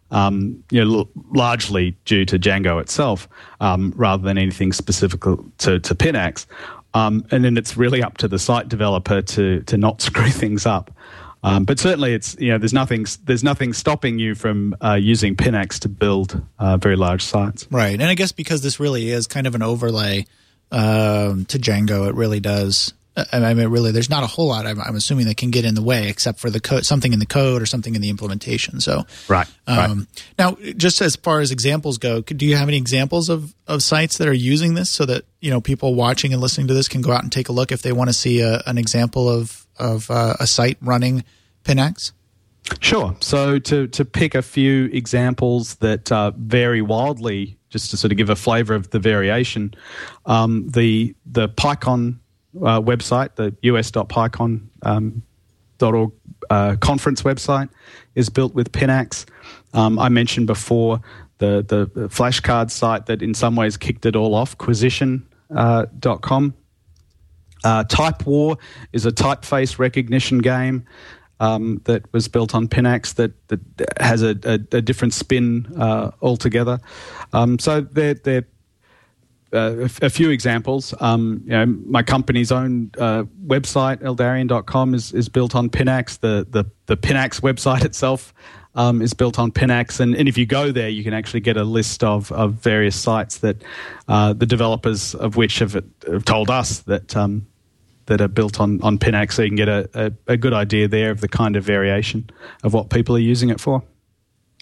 Largely due to Django itself, rather than anything specific to Pinax. And then it's really up to the site developer to not screw things up. But certainly, it's there's nothing stopping you from using Pinax to build very large sites. Right, and I guess because this really is kind of an overlay to Django, it really does. I mean, really, there's not a whole lot, I'm assuming, that can get in the way, except for the code, something in the code or something in the implementation. So, right. Now, just as far as examples go, do you have any examples of sites that are using this, so that people watching and listening to this can go out and take a look if they want to see an example of a site running Pinax? Sure. So to pick a few examples that vary wildly, just to sort of give a flavor of the variation, the PyCon website, the us.pycon.org conference website, is built with Pinax. I mentioned before the flashcard site that in some ways kicked it all off, Quisition.com. Type War is a typeface recognition game that was built on Pinax that has a different spin altogether. So they're a few examples. My company's own website, Eldarian.com, is built on Pinax. The Pinax website itself is built on Pinax, and if you go there, you can actually get a list of various sites that the developers of which have told us that are built on Pinax, so you can get a good idea there of the kind of variation of what people are using it for.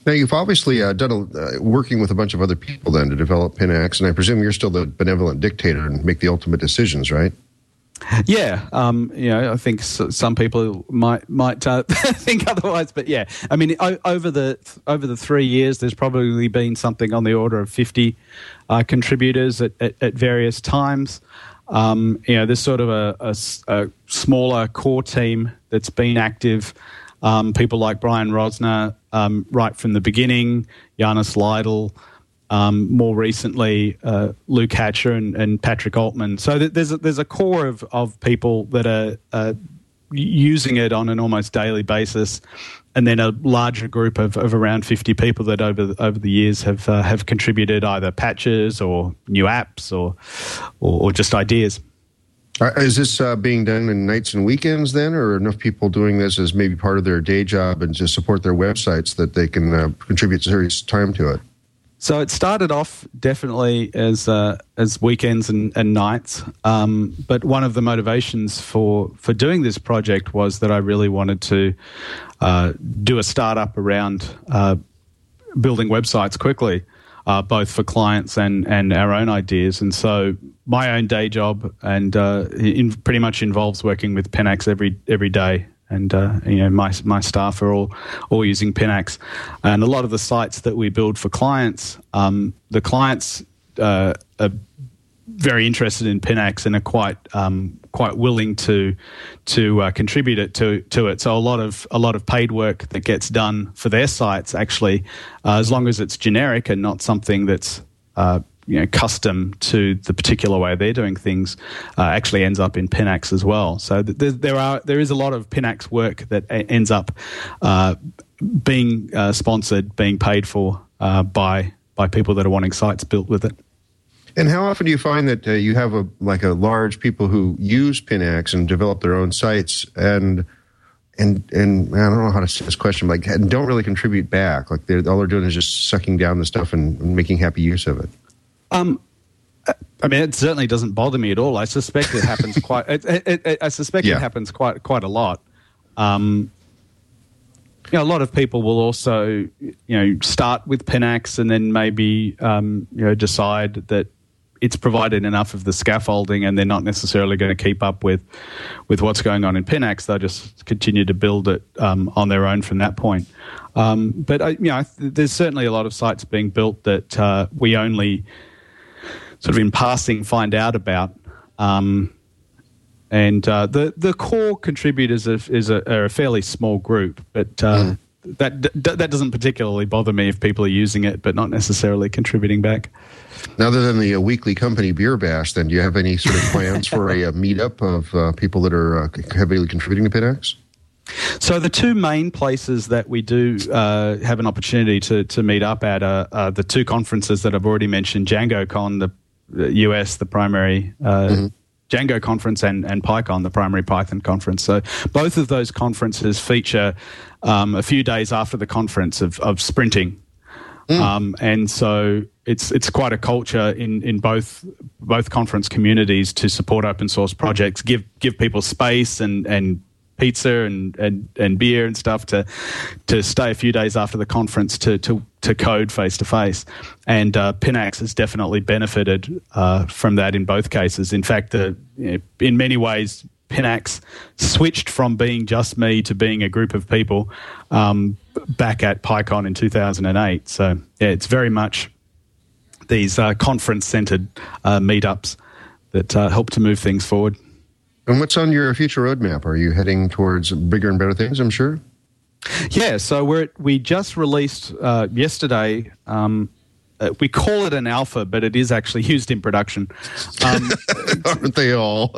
Now, you've obviously done working with a bunch of other people then to develop Pinax, and I presume you're still the benevolent dictator and make the ultimate decisions, right? Yeah, I think some people might think otherwise, but yeah, I mean, over the 3 years, there's probably been something on the order of 50 contributors at various times. There's sort of a smaller core team that's been active. People like Brian Rosner, right from the beginning, Janis Lytle, more recently Luke Hatcher and Patrick Altman. So there's a core of people that are using it on an almost daily basis, and then a larger group of around 50 people that over the years have contributed either patches or new apps or just ideas. Is this being done in nights and weekends then, or enough people doing this as maybe part of their day job and just support their websites that they can contribute serious time to it? So it started off definitely as weekends and nights, but one of the motivations for doing this project was that I really wanted to do a startup around building websites quickly, both for clients and our own ideas. And so my own day job and pretty much involves working with Pinax every day. And my staff are all using Pinax, and a lot of the sites that we build for clients, the clients are very interested in Pinax and are quite willing to contribute it to it. So a lot of paid work that gets done for their sites actually, as long as it's generic and not something that's custom to the particular way they're doing things, actually ends up in Pinax as well. So there is a lot of Pinax work that ends up being sponsored, being paid for by people that are wanting sites built with it. And how often do you find that you have a large people who use Pinax and develop their own sites and I don't know how to say this question, and don't really contribute back? All they're doing is just sucking down the stuff and making happy use of it. I mean, it certainly doesn't bother me at all. I suspect it happens quite. It happens quite a lot. A lot of people will also, start with Pinax and then maybe, decide that it's provided enough of the scaffolding and they're not necessarily going to keep up with what's going on in Pinax. They'll just continue to build it on their own from that point. But there's certainly a lot of sites being built that we only sort of in passing find out about. And the core contributors are a fairly small group, but that doesn't particularly bother me if people are using it but not necessarily contributing back. Now, other than the weekly company beer bash, then, do you have any sort of plans for a meetup of people that are heavily contributing to Pinax? So the two main places that we do have an opportunity to meet up at are the two conferences that I've already mentioned, DjangoCon, the US, the primary Django conference, and PyCon, the primary Python conference. So both of those conferences feature a few days after the conference of sprinting. And so it's quite a culture in both conference communities to support open source projects, give people space and pizza and beer and stuff to stay a few days after the conference to code face to face. And Pinax has definitely benefited from that in both cases. In fact, in many ways, Pinax switched from being just me to being a group of people back at PyCon in 2008. So yeah, it's very much these conference-centered meetups that help to move things forward. And what's on your future roadmap? Are you heading towards bigger and better things, I'm sure? Yeah, so we just released yesterday. We call it an alpha, but it is actually used in production. Aren't they all?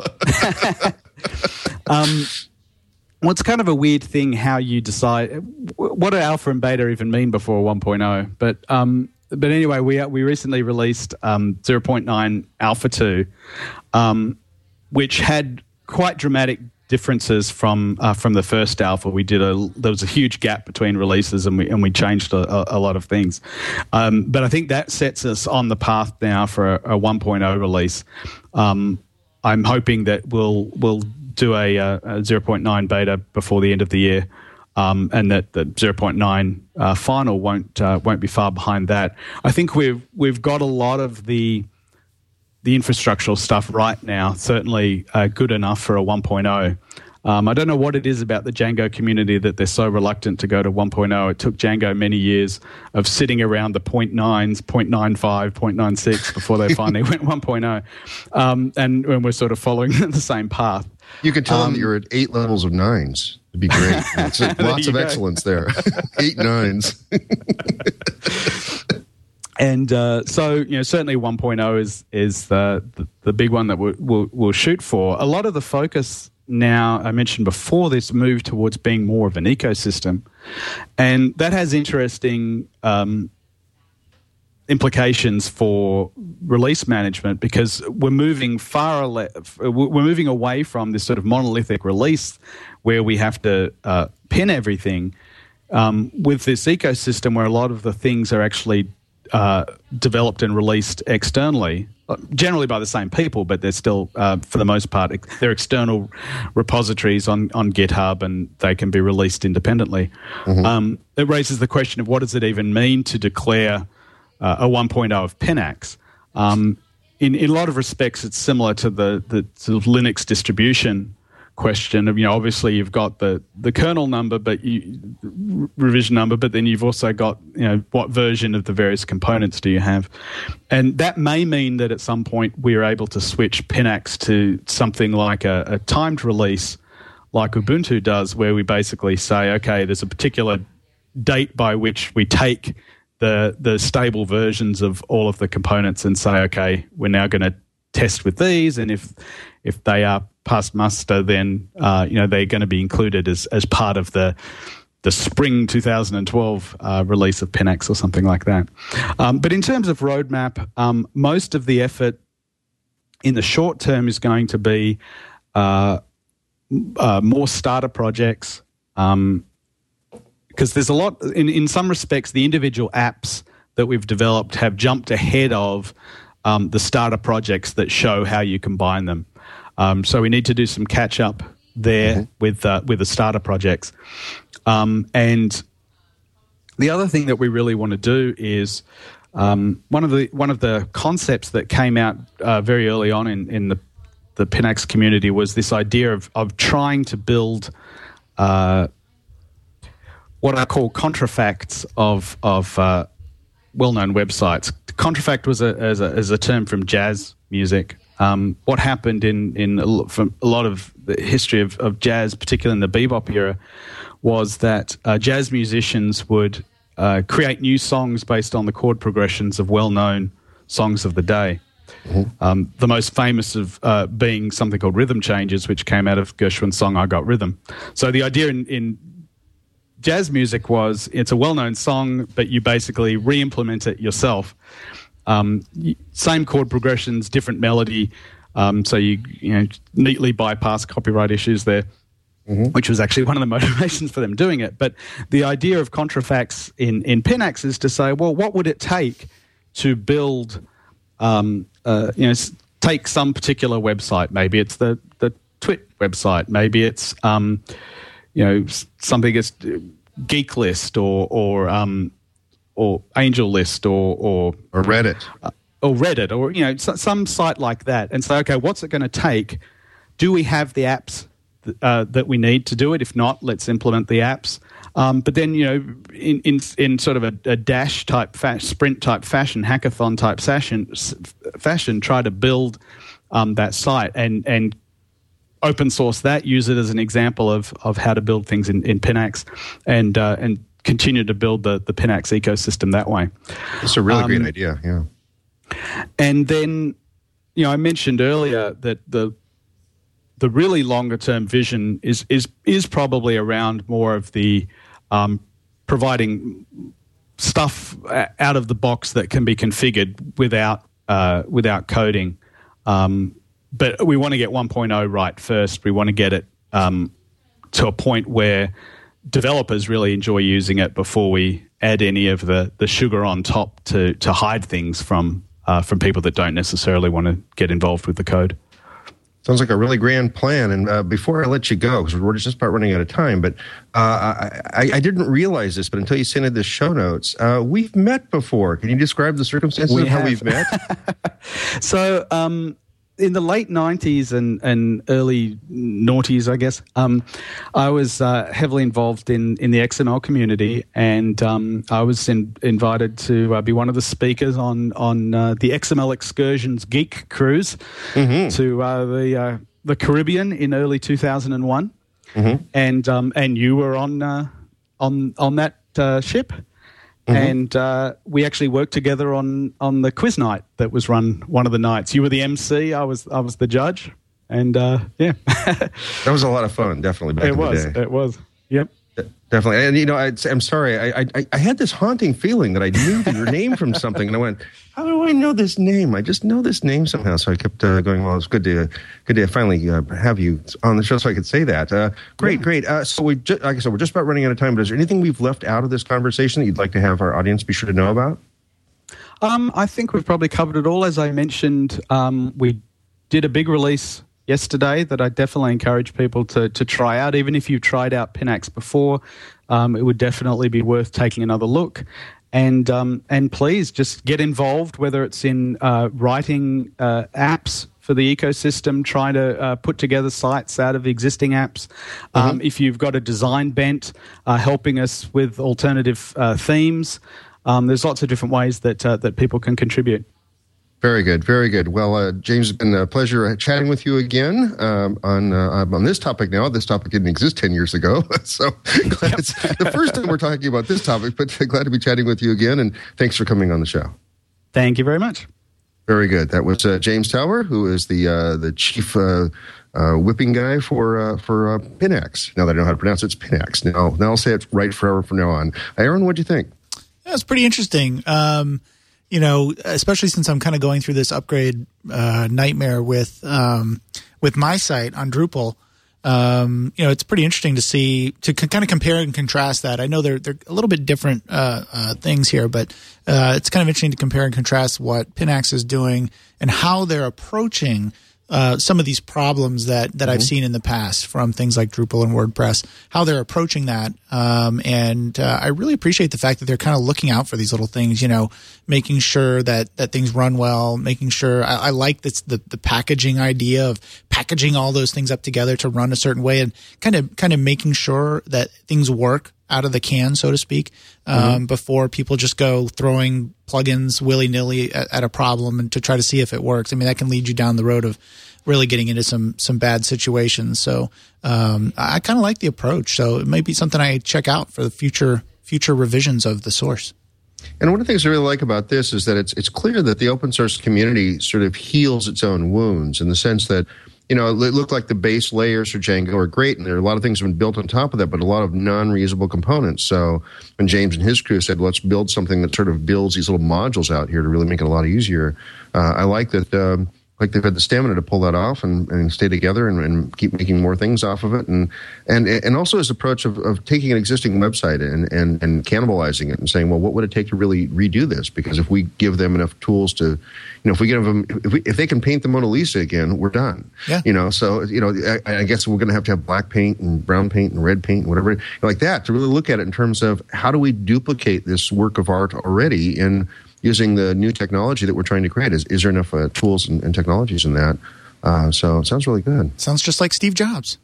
Well, it's kind of a weird thing how you decide what do alpha and beta even mean before 1.0. But anyway, we recently released 0.9 Alpha 2, which had quite dramatic differences from the first alpha. There was a huge gap between releases, and we changed a lot of things. But I think that sets us on the path now for a 1.0 release. I'm hoping that we'll do a 0.9 beta before the end of the year. and that the 0.9 final won't be far behind that. I think we've got a lot of the infrastructural stuff right now, certainly good enough for a 1.0. I don't know what it is about the Django community that they're so reluctant to go to 1.0. It took Django many years of sitting around the 0.9s, 0.95, 0.96 before they finally went 1.0. And we're sort of following the same path. You could tell them that you're at 8 levels of 9s. It'd be great. Lots of excellence there. 8 9s. And so, certainly 1.0 is the big one that we'll shoot for. A lot of the focus now, I mentioned before, this move towards being more of an ecosystem, and that has interesting implications for release management, because we're moving away from this sort of monolithic release where we have to pin everything with this ecosystem where a lot of the things are actually developed and released externally, generally by the same people, but they're still, for the most part, they're external repositories on GitHub, and they can be released independently. Mm-hmm. It raises the question of what does it even mean to declare a 1.0 of Pinax? In a lot of respects, it's similar to the sort of Linux distribution question of, obviously you've got the kernel number, revision number, but then you've also got, what version of the various components do you have? And that may mean that at some point we're able to switch Pinax to something like a timed release like Ubuntu does, where we basically say, okay, there's a particular date by which we take the stable versions of all of the components and say, okay, we're now going to test with these, and if they are past muster, then they're going to be included as part of the spring 2012 release of Pinax or something like that. But in terms of roadmap, most of the effort in the short term is going to be more starter projects, because there's a lot, in some respects, the individual apps that we've developed have jumped ahead of the starter projects that show how you combine them. So we need to do some catch up there with the starter projects. And the other thing that we really want to do is one of the concepts that came out very early on in the Pinax community was this idea of trying to build what I call contrafacts of well-known websites. Contrafact was a term from jazz music. What happened from a lot of the history of jazz, particularly in the bebop era, was that jazz musicians would create new songs based on the chord progressions of well-known songs of the day. Mm-hmm. The most famous of being something called Rhythm Changes, which came out of Gershwin's song "I Got Rhythm." So the idea in jazz music was it's a well-known song, but you basically re-implement it yourself. Same chord progressions, different melody, so you neatly bypass copyright issues there, which was actually one of the motivations for them doing it. But the idea of contrafacts in Pinax is to say, well, what would it take to build, take some particular website? Maybe it's the Twit website. Maybe it's something that's Geek List or Angel List or Reddit. Or Reddit, or some site like that, and say, okay, what's it going to take? Do we have the apps that we need to do it? If not, let's implement the apps. But then, in sort of a dash type, sprint type fashion, hackathon type fashion, try to build that site and open source that. Use it as an example of how to build things in Pinax, and continue to build the Pinax ecosystem that way. It's a really great idea, yeah. And then, I mentioned earlier that the really longer term vision is probably around more of the providing stuff out of the box that can be configured without coding. But we want to get 1.0 right first. We want to get it to a point where developers really enjoy using it before we add any of the sugar on top to hide things from people that don't necessarily want to get involved with the code. Sounds like a really grand plan. And before I let you go, because we're just about running out of time, but I didn't realize this, but until you sent in the show notes, we've met before. Can you describe the circumstances of how we've met? So, in the late 90s and early noughties, I guess, I was heavily involved in the XML community, and I was invited to be one of the speakers on the XML Excursions Geek Cruise to the Caribbean in early 2001, and you were on that ship. And we actually worked together on the quiz night that was run one of the nights. You were the MC, I was the judge, and yeah. That was a lot of fun, definitely, back in the day. It was, yep. Definitely. And, you know, I'm sorry, I had this haunting feeling that I knew your name from something, and I went, how do I know this name? I just know this name somehow. So I kept going, well, it's good to finally have you on the show so I could say that. Great. So like I said, we're just about running out of time, but is there anything we've left out of this conversation that you'd like to have our audience be sure to know about? I think we've probably covered it all. As I mentioned, we did a big release yesterday that I definitely encourage people to try out. Even if you've tried out Pinax before, it would definitely be worth taking another look. And please just get involved, whether it's in writing apps for the ecosystem, trying to put together sites out of existing apps. If you've got a design bent, helping us with alternative themes. There's lots of different ways that people can contribute. Very good. Well, James, it's been a pleasure chatting with you again on this topic now. This topic didn't exist 10 years ago, so glad it's the first time we're talking about this topic, but glad to be chatting with you again, and thanks for coming on the show. Thank you very much. Very good. That was James Tower, who is the chief whipping guy for Pinax. Now that I know how to pronounce it, it's Pinax. Now I'll say it right forever from now on. Aaron, what'd you think? Yeah, it's pretty interesting. You know, especially since I'm kind of going through this upgrade nightmare with my site on Drupal. You know, it's pretty interesting to see, to kind of compare and contrast that. I know they're a little bit different things here, but it's kind of interesting to compare and contrast what Pinax is doing and how they're approaching some of these problems that I've seen in the past from things like Drupal and WordPress, how they're approaching that. And I really appreciate the fact that they're kind of looking out for these little things, you know, making sure that things run well, making sure I like this, the packaging idea of packaging all those things up together to run a certain way, and kind of making sure that things work out of the can, so to speak, before people just go throwing plugins willy-nilly at a problem and to try to see if it works. I mean, that can lead you down the road of really getting into some bad situations. So I kind of like the approach. So it might be something I check out for the future revisions of the source. And one of the things I really like about this is that it's clear that the open source community sort of heals its own wounds, in the sense that, you know, it looked like the base layers for Django are great, and there are a lot of things that have been built on top of that, but a lot of non-reusable components. So when James and his crew said, let's build something that sort of builds these little modules out here to really make it a lot easier, I like that. Like they've had the stamina to pull that off and stay together and keep making more things off of it, and also his approach of taking an existing website and cannibalizing it and saying, well, what would it take to really redo this? Because if we give them enough tools to, you know, if we give them, if they can paint the Mona Lisa again, we're done. Yeah. You know, so, you know, I guess we're going to have black paint and brown paint and red paint and whatever like that to really look at it in terms of how do we duplicate this work of art already in using the new technology that we're trying to create. Is there enough tools and technologies in that? So it sounds really good. Sounds just like Steve Jobs.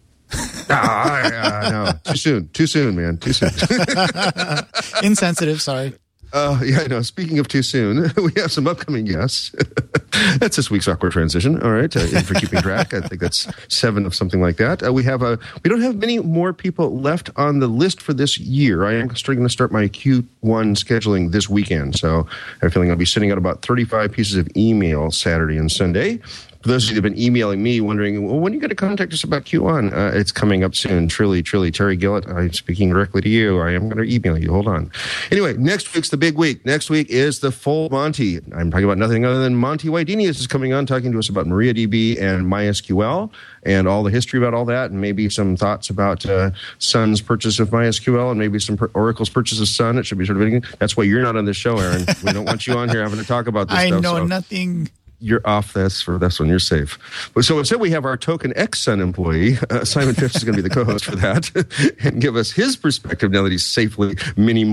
No, too soon, man. Too soon. Insensitive, sorry. Yeah, no, speaking of too soon, we have some upcoming guests. That's this week's Awkward Transition. All right, for keeping track, I think that's 7 of something like that. We don't have many more people left on the list for this year. I am starting to start my Q1 scheduling this weekend, so I have a feeling I'll be sending out about 35 pieces of email Saturday and Sunday. For those of you that have been emailing me wondering, well, when are you going to contact us about Q1? It's coming up soon. Truly, Terry Gillett, I'm speaking directly to you. I am going to email you. Hold on. Anyway, next week's the big week. Next week is the full Monty. I'm talking about nothing other than Monty Wydenius is coming on, talking to us about MariaDB and MySQL and all the history about all that, and maybe some thoughts about Sun's purchase of MySQL and maybe some Oracle's purchase of Sun. It should be sort of interesting. That's why you're not on this show, Aaron. We don't want you on here having to talk about this stuff. I know nothing. you're off this for this one. You're safe. So instead, we have our Token X Sun employee, Simon Phipps, is going to be the co-host for that and give us his perspective now that he's safely many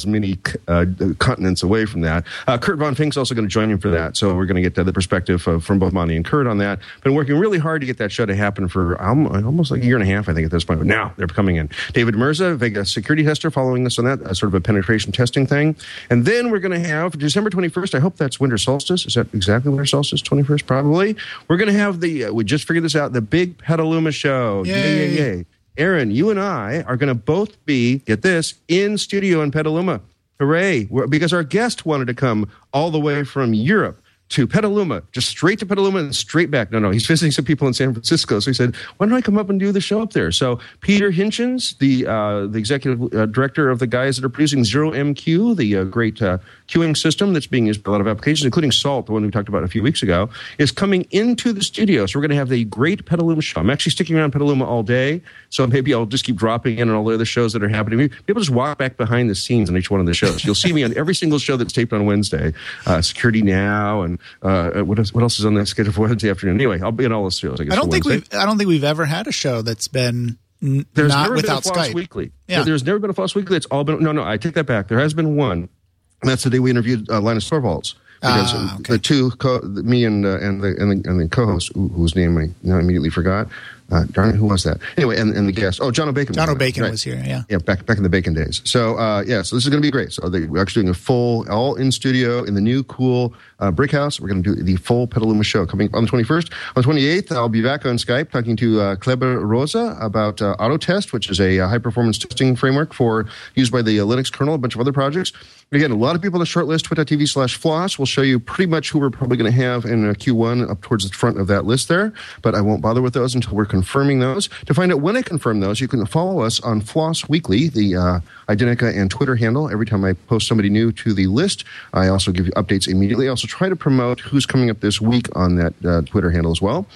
continents away from that. Kurt Von Fink's also going to join him for that. So we're going to get the perspective from both Monty and Kurt on that. Been working really hard to get that show to happen for almost like a year and a half, I think, at this point. But now they're coming in. David Mirza, Vega security tester, following us on that, sort of a penetration testing thing. And then we're going to have December 21st. I hope that's winter solstice. Is that exactly winter solstice? 21st, probably. We're going to have we just figured this out, the big Petaluma show. Yay. Aaron, you and I are going to both be, get this, in studio in Petaluma. Hooray. Because our guest wanted to come all the way from Europe to Petaluma, just straight to Petaluma and straight back. No, he's visiting some people in San Francisco. So he said, why don't I come up and do the show up there? So Peter Hinchins, the executive director of the guys that are producing Zero MQ, the great queuing system that's being used by a lot of applications, including Salt, the one we talked about a few weeks ago, is coming into the studio. So we're going to have the great Petaluma show. I'm actually sticking around Petaluma all day, so maybe I'll just keep dropping in on all the other shows that are happening. Maybe people just walk back behind the scenes on each one of the shows. You'll see me on every single show that's taped on Wednesday. Security Now and what else is on that schedule for Wednesday afternoon? Anyway, I'll be in all those shows. I don't think we've ever had a show that's been there's not never without been a Floss Skype. Weekly. Yeah. There's never been a Floss Weekly. It's all been no. I take that back. There has been one. And that's the day we interviewed Linus Torvalds. Because the two, me and the co-host, whose name I now immediately forgot. Darn it, who was that? Anyway, and the guest. Oh, John O'Bacon. John O'Bacon was here, yeah. Yeah, back in the Bacon days. So, so this is going to be great. So we're actually doing a full, all in studio in the new cool Brick House. We're going to do the full Petaluma show coming on the 21st. On the 28th, I'll be back on Skype talking to Kleber Rosa about Autotest, which is a high-performance testing framework used by the Linux kernel, a bunch of other projects. Again, a lot of people on the shortlist, twit.tv/floss. We'll show you pretty much who we're probably going to have in Q1 up towards the front of that list there, but I won't bother with those until we're confirming those. To find out when I confirm those, you can follow us on Floss Weekly, the Identica and Twitter handle. Every time I post somebody new to the list, I also give you updates immediately. I also try to promote who's coming up this week on that Twitter handle as well.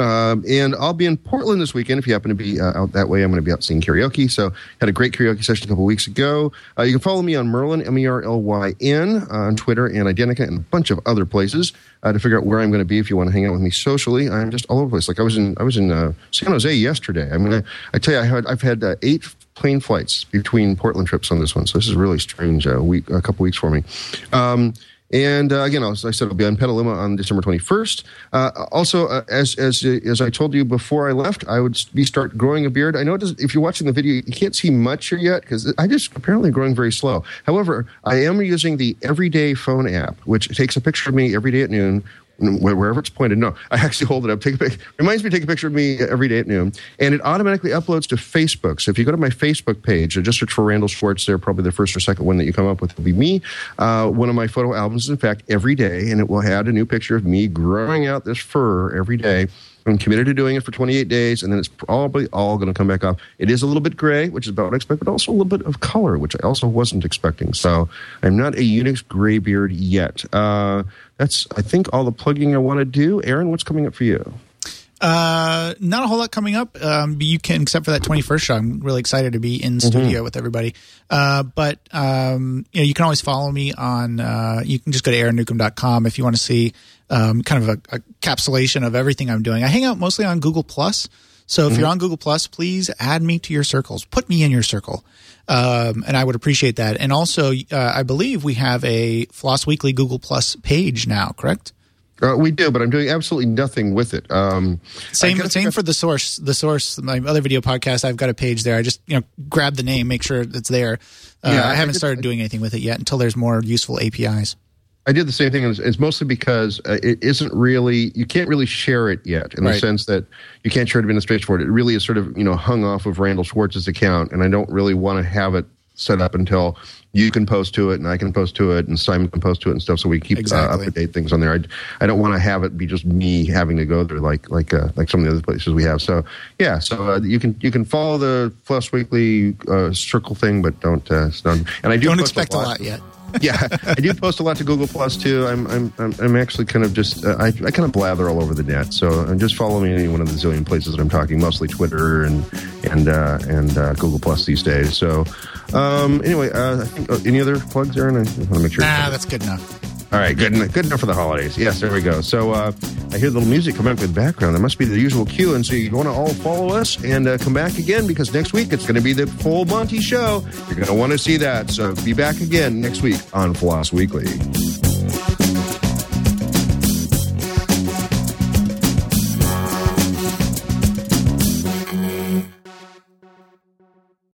And I'll be in Portland this weekend. If you happen to be out that way, I'm going to be out singing karaoke. So had a great karaoke session a couple weeks ago. You can follow me on Merlin, Merlyn, on Twitter and Identica and a bunch of other places to figure out where I'm going to be if you want to hang out with me socially. I'm just all over the place. Like I was in San Jose yesterday. I mean, I tell you, I've had 8 plane flights between Portland trips on this one. So this is really strange. A couple weeks for me. And again, as I said, I'll be on Petaluma on December 21st. Also, as I told you before I left, I would start growing a beard. I know if you're watching the video, you can't see much here yet because I just apparently growing very slow. However, I am using the Everyday Phone app, which takes a picture of me every day at noon. Wherever it's pointed. No, I actually hold it up. Reminds me to take a picture of me every day at noon. And it automatically uploads to Facebook. So if you go to my Facebook page, just search for Randall Schwartz there, probably the first or second one that you come up with will be me. One of my photo albums is, in fact, every day. And it will add a new picture of me growing out this fur every day. I'm committed to doing it for 28 days, and then it's probably all going to come back off. It is a little bit gray, which is about what I expect, but also a little bit of color, which I also wasn't expecting. So I'm not a Unix gray beard yet. That's, I think, all the plugging I want to do. Aaron, what's coming up for you? Not a whole lot coming up. You can, except for that 21st show. I'm really excited to be in studio with everybody. But you can always follow me on. You can just go to aaronnewcomb.com if you want to see kind of a capsulation of everything I'm doing. I hang out mostly on Google Plus. So if you're on Google Plus, please add me to your circles. Put me in your circle. And I would appreciate that. And also, I believe we have a Floss Weekly Google Plus page now, correct? We do, but I'm doing absolutely nothing with it. Same for the source. The source, my other video podcast, I've got a page there. I just grab the name, make sure it's there. I haven't started doing anything with it yet until there's more useful APIs. I did the same thing. It's mostly because it isn't really, you can't really share it yet in the sense that you can't share administration for it. It really is sort of, hung off of Randall Schwartz's account, and I don't really want to have it set up until you can post to it and I can post to it and Simon can post to it and stuff, so we keep up-to-date things on there. I don't want to have it be just me having to go there like some of the other places we have. So yeah, you can follow the Floss Weekly circle thing, but don't and I don't expect a lot yet. Yeah, I do post a lot to Google Plus too. I'm actually kind of just I kind of blather all over the net. So just follow me in any one of the zillion places that I'm talking, mostly Twitter and Google Plus these days. So anyway, I think any other plugs, Aaron? I want to make sure. That's good enough. All right, good enough for the holidays. Yes, there we go. So I hear the little music coming up in the background. That must be the usual cue. And so you want to all follow us and come back again, because next week it's going to be the full Monty show. You're going to want to see that. So be back again next week on Floss Weekly.